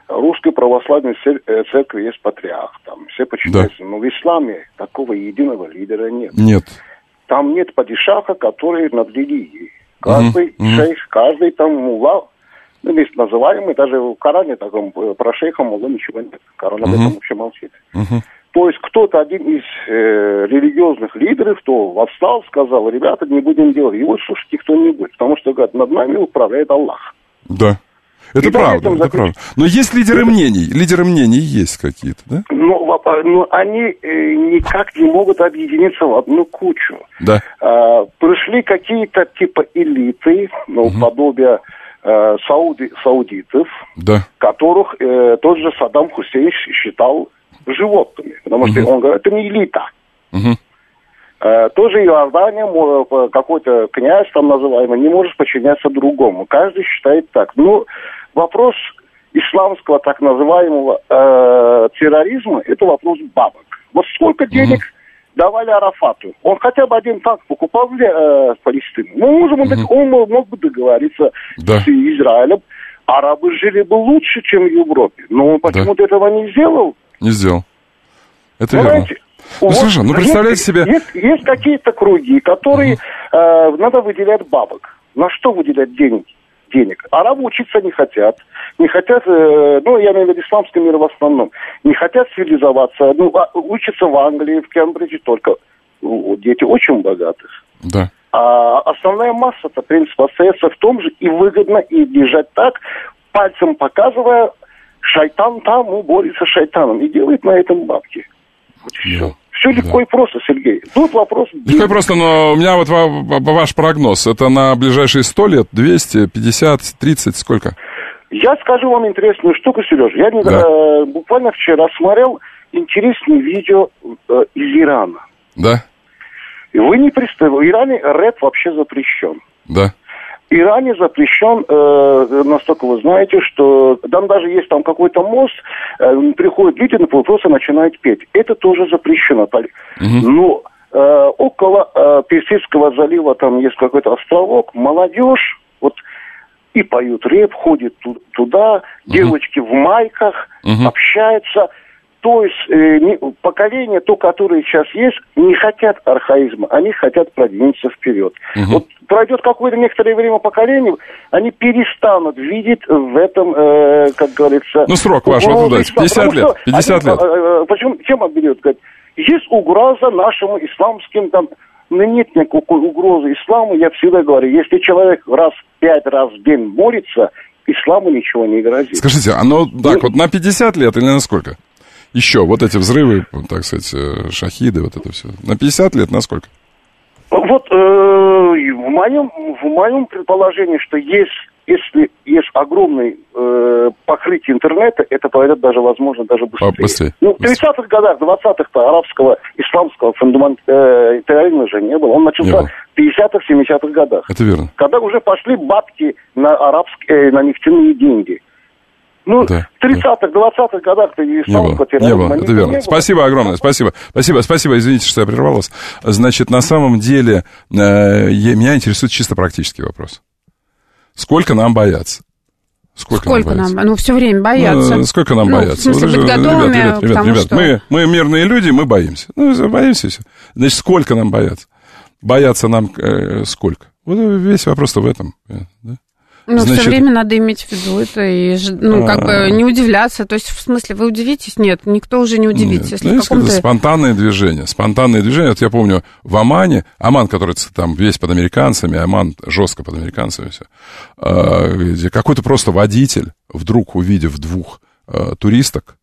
Русской Православной Церкви есть патриарх, там все почитаются, но в исламе такого единого лидера нет. Нет. Там нет падишаха, который над религией. Каждый шейх, каждый там мулла, ну, есть называемый, даже в Коране таком, про шейха мулла ничего нет. Коран об этом вообще молчит. То есть кто-то один из религиозных лидеров, кто восстал, сказал, ребята, не будем делать. Его слушать никто не будет, потому что, говорят, над нами управляет Аллах. Да. Это правда, это правда. Но есть лидеры мнений. Лидеры мнений есть какие-то, да? Но они никак не могут объединиться в одну кучу. Да. Пришли какие-то типа элиты, подобие саудитов, да. которых тот же Саддам Хусейн считал животными. Потому что он говорит, это не элита. Тоже Иордания, какой-то князь там называемый, не может подчиняться другому. Каждый считает так. Ну, вопрос исламского так называемого терроризма, это вопрос бабок. Вот сколько денег давали Арафату? Он хотя бы один танк покупал для Палестины. Ну, он мог бы договориться с Израилем. Арабы жили бы лучше, чем в Европе. Но он почему-то этого не сделал. Не сделал. Это верно. Ну, слушай, представляете себе... Есть какие-то круги, которые надо выделять бабок. На что выделять денег? Арабы учиться не хотят. Не хотят, я имею в виду исламский мир в основном. Не хотят цивилизоваться. Учатся в Англии, в Кембридже только дети очень богатых. Да. А основная масса-то, в принципе, остается в том же, и выгодно, и бежать так, пальцем показывая, шайтан там, борется с шайтаном, и делает на этом бабки. Вот все. Все легко и просто, Сергей. Тут вопрос... Легко и просто, но у меня вот ваш прогноз. Это на ближайшие 100 лет, 200, 50, 30, сколько? Я скажу вам интересную штуку, Сережа. Я буквально вчера смотрел интересное видео из Ирана. Да. И вы не представляете, в Иране рэп вообще запрещен. Да. В Иране запрещен, настолько вы знаете, что там даже есть там какой-то мост, приходят люди, просто начинают петь. Это тоже запрещено. Но около Персидского залива там есть какой-то островок, молодежь, вот и поют рэп, ходят туда, девочки в майках, общаются. То есть поколение, то, которое сейчас есть, не хотят архаизма, они хотят продвинуться вперед. Вот пройдет какое-то некоторое время поколение, они перестанут видеть в этом, как говорится... Ну, срок ваш, вот дайте, 50 лет, 50 лет. Почему, тема берет, говорит, есть угроза нашему исламским, там, нет никакой угрозы исламу, я всегда говорю, если человек 5 раз в день молится, исламу ничего не грозит. Скажите, оно так вот на 50 лет или на сколько? Еще вот эти взрывы, так сказать, шахиды, вот это все. На 50 лет на сколько? Вот в моем предположении, что если есть огромное покрытие интернета, это пойдет даже, возможно, даже быстрее. В 30-х годах, 20-х арабского, исламского терроризма же не было. Он начался в 50-х, 70-х годах. Это верно. Когда уже пошли бабки на нефтяные деньги. В 30-х, 20-х годах-то исламского терроризма не было. Спасибо огромное, спасибо, извините, что я прервал вас. Значит, на самом деле, меня интересует чисто практический вопрос. Сколько нам бояться? Сколько нам? Ну, все время боятся. Сколько нам бояться? В смысле, быть готовыми ребят, мы мирные люди, мы боимся. Боимся и все. Значит, сколько нам бояться? Бояться нам сколько? Вот весь вопрос-то в этом, да? Значит, все время надо иметь в виду это и, не удивляться. То есть, в смысле, вы удивитесь? Нет, никто уже не удивится. Если спонтанное движение. Вот я помню, в Омане, Оман, который там весь под американцами, Оман жестко под американцами, все, где какой-то просто водитель, вдруг увидев 2 туристок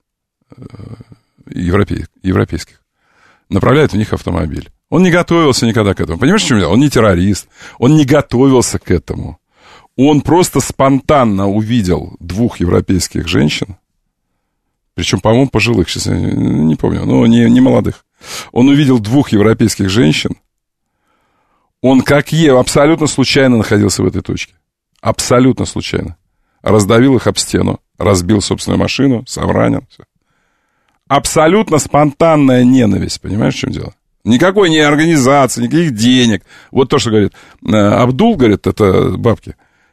европейских, направляет в них автомобиль. Он не готовился никогда к этому. Понимаешь, в чем дело? Он не террорист, он не готовился к этому. Он просто спонтанно увидел 2 европейских женщин, причем, по-моему, пожилых, сейчас я не помню, но не молодых. Он увидел 2 европейских женщин, он абсолютно случайно находился в этой точке. Абсолютно случайно. Раздавил их об стену, разбил собственную машину, сам ранен. Все. Абсолютно спонтанная ненависть, понимаешь, в чем дело? Никакой не организации, никаких денег. Вот то, что говорит Абдул, говорит, это бабки.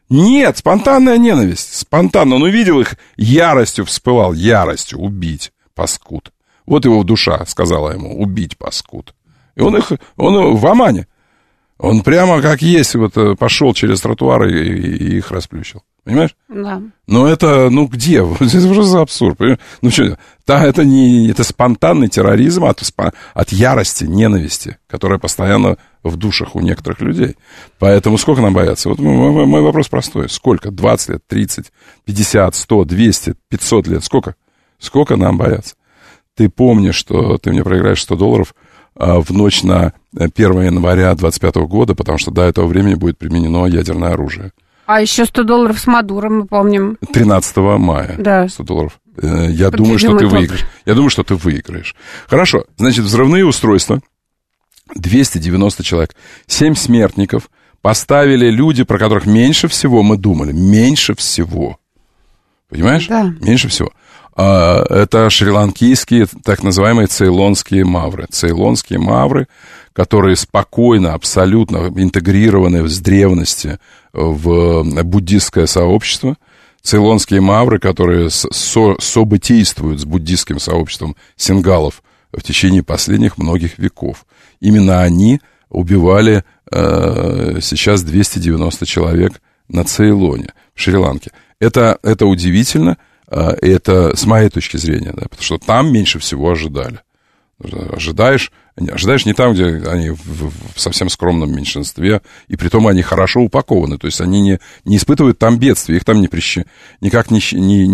Нет, спонтанная ненависть. Спонтанно. Он увидел их, яростью вспылал. Яростью. Убить, паскуд. Вот его душа сказала ему. Убить, паскуд. И он в Омане. Он прямо как есть вот пошел через тротуары и их расплющил. Понимаешь? Да. Но это, где? Это уже за абсурд. Ну что, это спонтанный терроризм от ярости, ненависти, которая постоянно в душах у некоторых людей. Поэтому сколько нам бояться? Вот мой вопрос простой. Сколько? 20 лет, 30, 50, 100, 200, 500 лет? Сколько? Сколько нам бояться? Ты помнишь, что ты мне проиграешь $100 в ночь на 1 января 2025 года, потому что до этого времени будет применено ядерное оружие. А еще $100 с Мадуро, мы помним. 13 мая. Да. $100. Я думаю, что ты выиграешь. Я думаю, что ты выиграешь. Хорошо. Значит, взрывные устройства. 290 человек. 7 смертников. Поставили люди, про которых меньше всего мы думали. Меньше всего. Понимаешь? Да. Меньше всего. Это шри-ланкийские, так называемые цейлонские мавры. Цейлонские мавры, которые спокойно, абсолютно интегрированы с древности в буддистское сообщество. Цейлонские мавры, которые событийствуют с буддистским сообществом сингалов в течение последних многих веков. Именно они убивали сейчас 290 человек на Цейлоне, в Шри-Ланке. Это удивительно. Это с моей точки зрения, да, потому что там меньше всего ожидали. Ожидаешь не там, где они в совсем скромном меньшинстве, и притом они хорошо упакованы, то есть они не испытывают там бедствия, их там никак не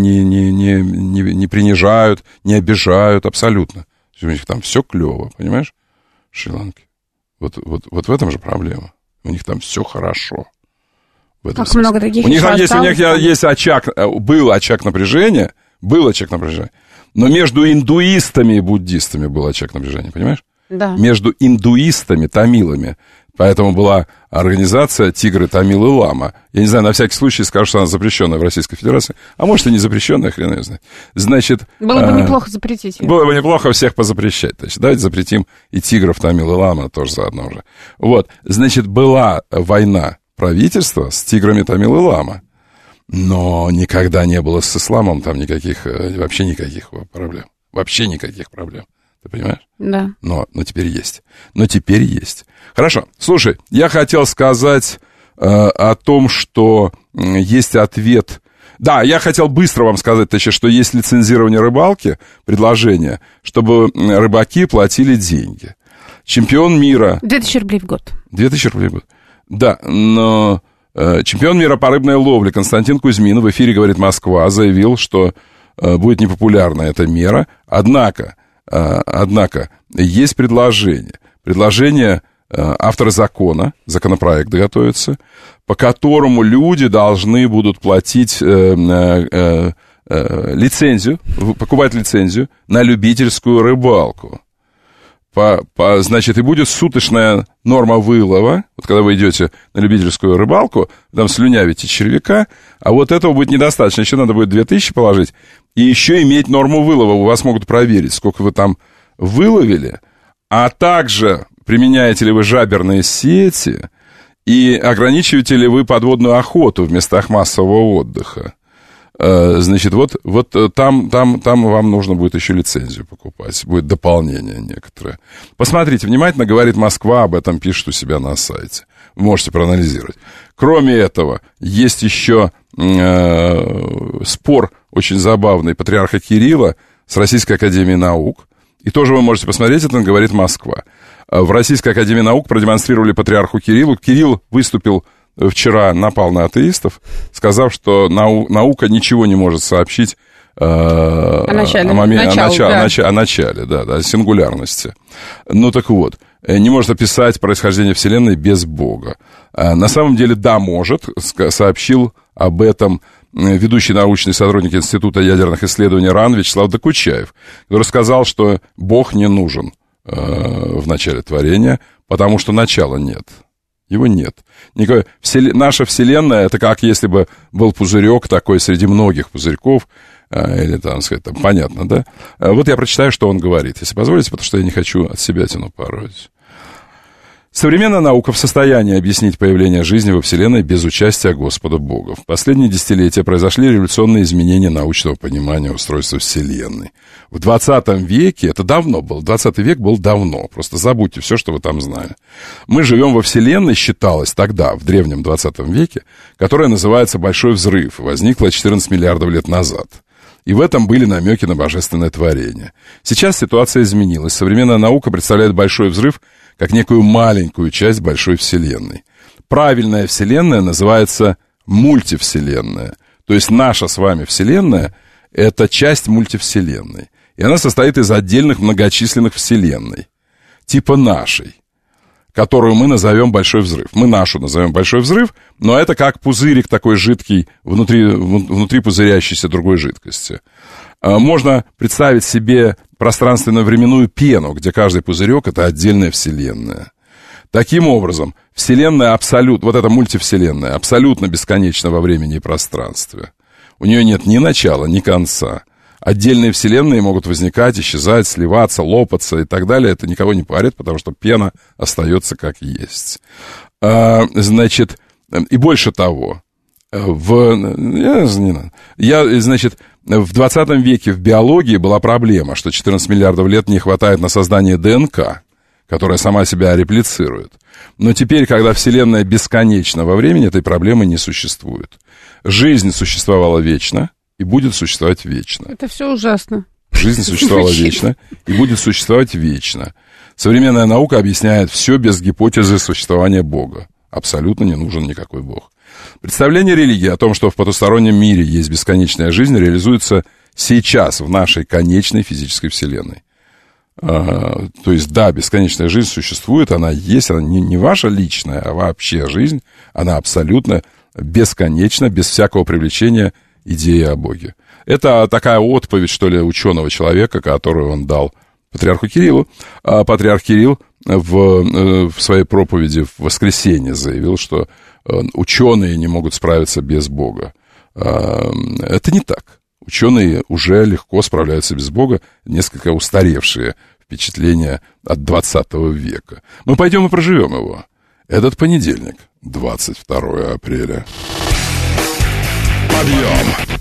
принижают, не обижают абсолютно. У них там все клево, понимаешь, в Шри-Ланке. Вот в этом же проблема. У них там все хорошо. Как много таких у них есть очаг, был очаг напряжения, но между индуистами и буддистами был очаг напряжения, понимаешь? Да. Между индуистами, тамилами. Поэтому была организация «Тигры, Тамилы, Лама». Я не знаю, на всякий случай скажу, что она запрещенная в Российской Федерации. А может, и не запрещенная, хрен ее знает. Значит... Было бы неплохо запретить ее. Было бы неплохо всех позапрещать. Значит, давайте запретим и «Тигров, Тамилы, Лама» тоже заодно уже. Вот. Значит, была война правительства с «Тиграми, Тамилы, Лама». Но никогда не было с исламом там вообще никаких проблем. Вообще никаких проблем. Ты понимаешь? Да. Но теперь есть. Хорошо. Слушай, я хотел сказать о том, что есть ответ. Да, я хотел быстро вам сказать, что есть лицензирование рыбалки, предложение, чтобы рыбаки платили деньги. Чемпион мира... 2000 рублей в год. 2000 рублей в год. Да, но чемпион мира по рыбной ловле Константин Кузьмин в эфире «Говорит Москва» заявил, что будет непопулярна эта мера. Однако есть предложение. Предложение автора законопроект готовится, по которому люди должны будут платить лицензию, покупать лицензию на любительскую рыбалку. Значит, и будет суточная норма вылова. Вот когда вы идете на любительскую рыбалку, там слюнявите червяка, а вот этого будет недостаточно. Еще надо будет 2000 положить. И еще иметь норму вылова. У вас могут проверить, сколько вы там выловили. А также применяете ли вы жаберные сети и ограничиваете ли вы подводную охоту в местах массового отдыха. Значит, вот там вам нужно будет еще лицензию покупать. Будет дополнение некоторое. Посмотрите внимательно, «Говорит Москва», об этом пишет у себя на сайте. Вы можете проанализировать. Кроме этого, есть еще спор очень забавный Патриарха Кирилла с Российской Академией Наук. И тоже вы можете посмотреть, это «Говорит Москва». В Российской Академии Наук продемонстрировали Патриарху Кириллу. Кирилл выступил вчера, напал на атеистов, сказав, что наука ничего не может сообщить о начале, о сингулярности. Ну так вот, не может описать происхождение Вселенной без Бога. На самом деле, да, может, сообщил об этом ведущий научный сотрудник Института ядерных исследований РАН Вячеслав Докучаев, который сказал, что Бог не нужен в начале творения, потому что начала нет. Его нет. Наша Вселенная, это как если бы был пузырек такой среди многих пузырьков, или там, сказать, там, понятно, да? Вот я прочитаю, что он говорит, если позволите, потому что я не хочу от себя тяну пороть. Современная наука в состоянии объяснить появление жизни во Вселенной без участия Господа Бога. В последние десятилетия произошли революционные изменения научного понимания устройства Вселенной. В 20 веке, это давно было, 20 век был давно, просто забудьте все, что вы там знали. Мы живем во Вселенной, считалось тогда, в древнем 20 веке, которая называется Большой Взрыв, возникла 14 миллиардов лет назад. И в этом были намеки на божественное творение. Сейчас ситуация изменилась. Современная наука представляет Большой Взрыв как некую маленькую часть большой Вселенной. Правильная Вселенная называется мультивселенная. То есть наша с вами Вселенная – это часть мультивселенной. И она состоит из отдельных многочисленных вселенной, типа нашей, которую мы назовем Большой Взрыв. Мы нашу назовем Большой Взрыв, но это как пузырик такой жидкий внутри пузырящейся другой жидкости. Можно представить себе пространственно-временную пену, где каждый пузырек – это отдельная вселенная. Таким образом, вселенная абсолютно, вот эта мультивселенная, абсолютно бесконечна во времени и пространстве. У нее нет ни начала, ни конца. Отдельные вселенные могут возникать, исчезать, сливаться, лопаться и так далее. Это никого не парит, потому что пена остается как есть. Значит, и больше того, в 20 веке в биологии была проблема, что 14 миллиардов лет не хватает на создание ДНК, которая сама себя реплицирует. Но теперь, когда Вселенная бесконечна во времени, этой проблемы не существует. Жизнь существовала вечно и будет существовать вечно. Это все ужасно. Жизнь существовала вечно и будет существовать вечно. Современная наука объясняет все без гипотезы существования Бога. Абсолютно не нужен никакой Бог. Представление религии о том, что в потустороннем мире есть бесконечная жизнь, реализуется сейчас в нашей конечной физической Вселенной. То есть, да, бесконечная жизнь существует, она есть, она не ваша личная, а вообще жизнь, она абсолютно бесконечна, без всякого привлечения идеи о Боге. Это такая отповедь, что ли, ученого человека, которую он дал патриарху Кириллу. Патриарх Кирилл в своей проповеди в воскресенье заявил, что ученые не могут справиться без Бога. Это не так. Ученые уже легко справляются без Бога, несколько устаревшие впечатления от 20 века. Мы пойдем и проживем его. Этот понедельник, 22 апреля. Подъем!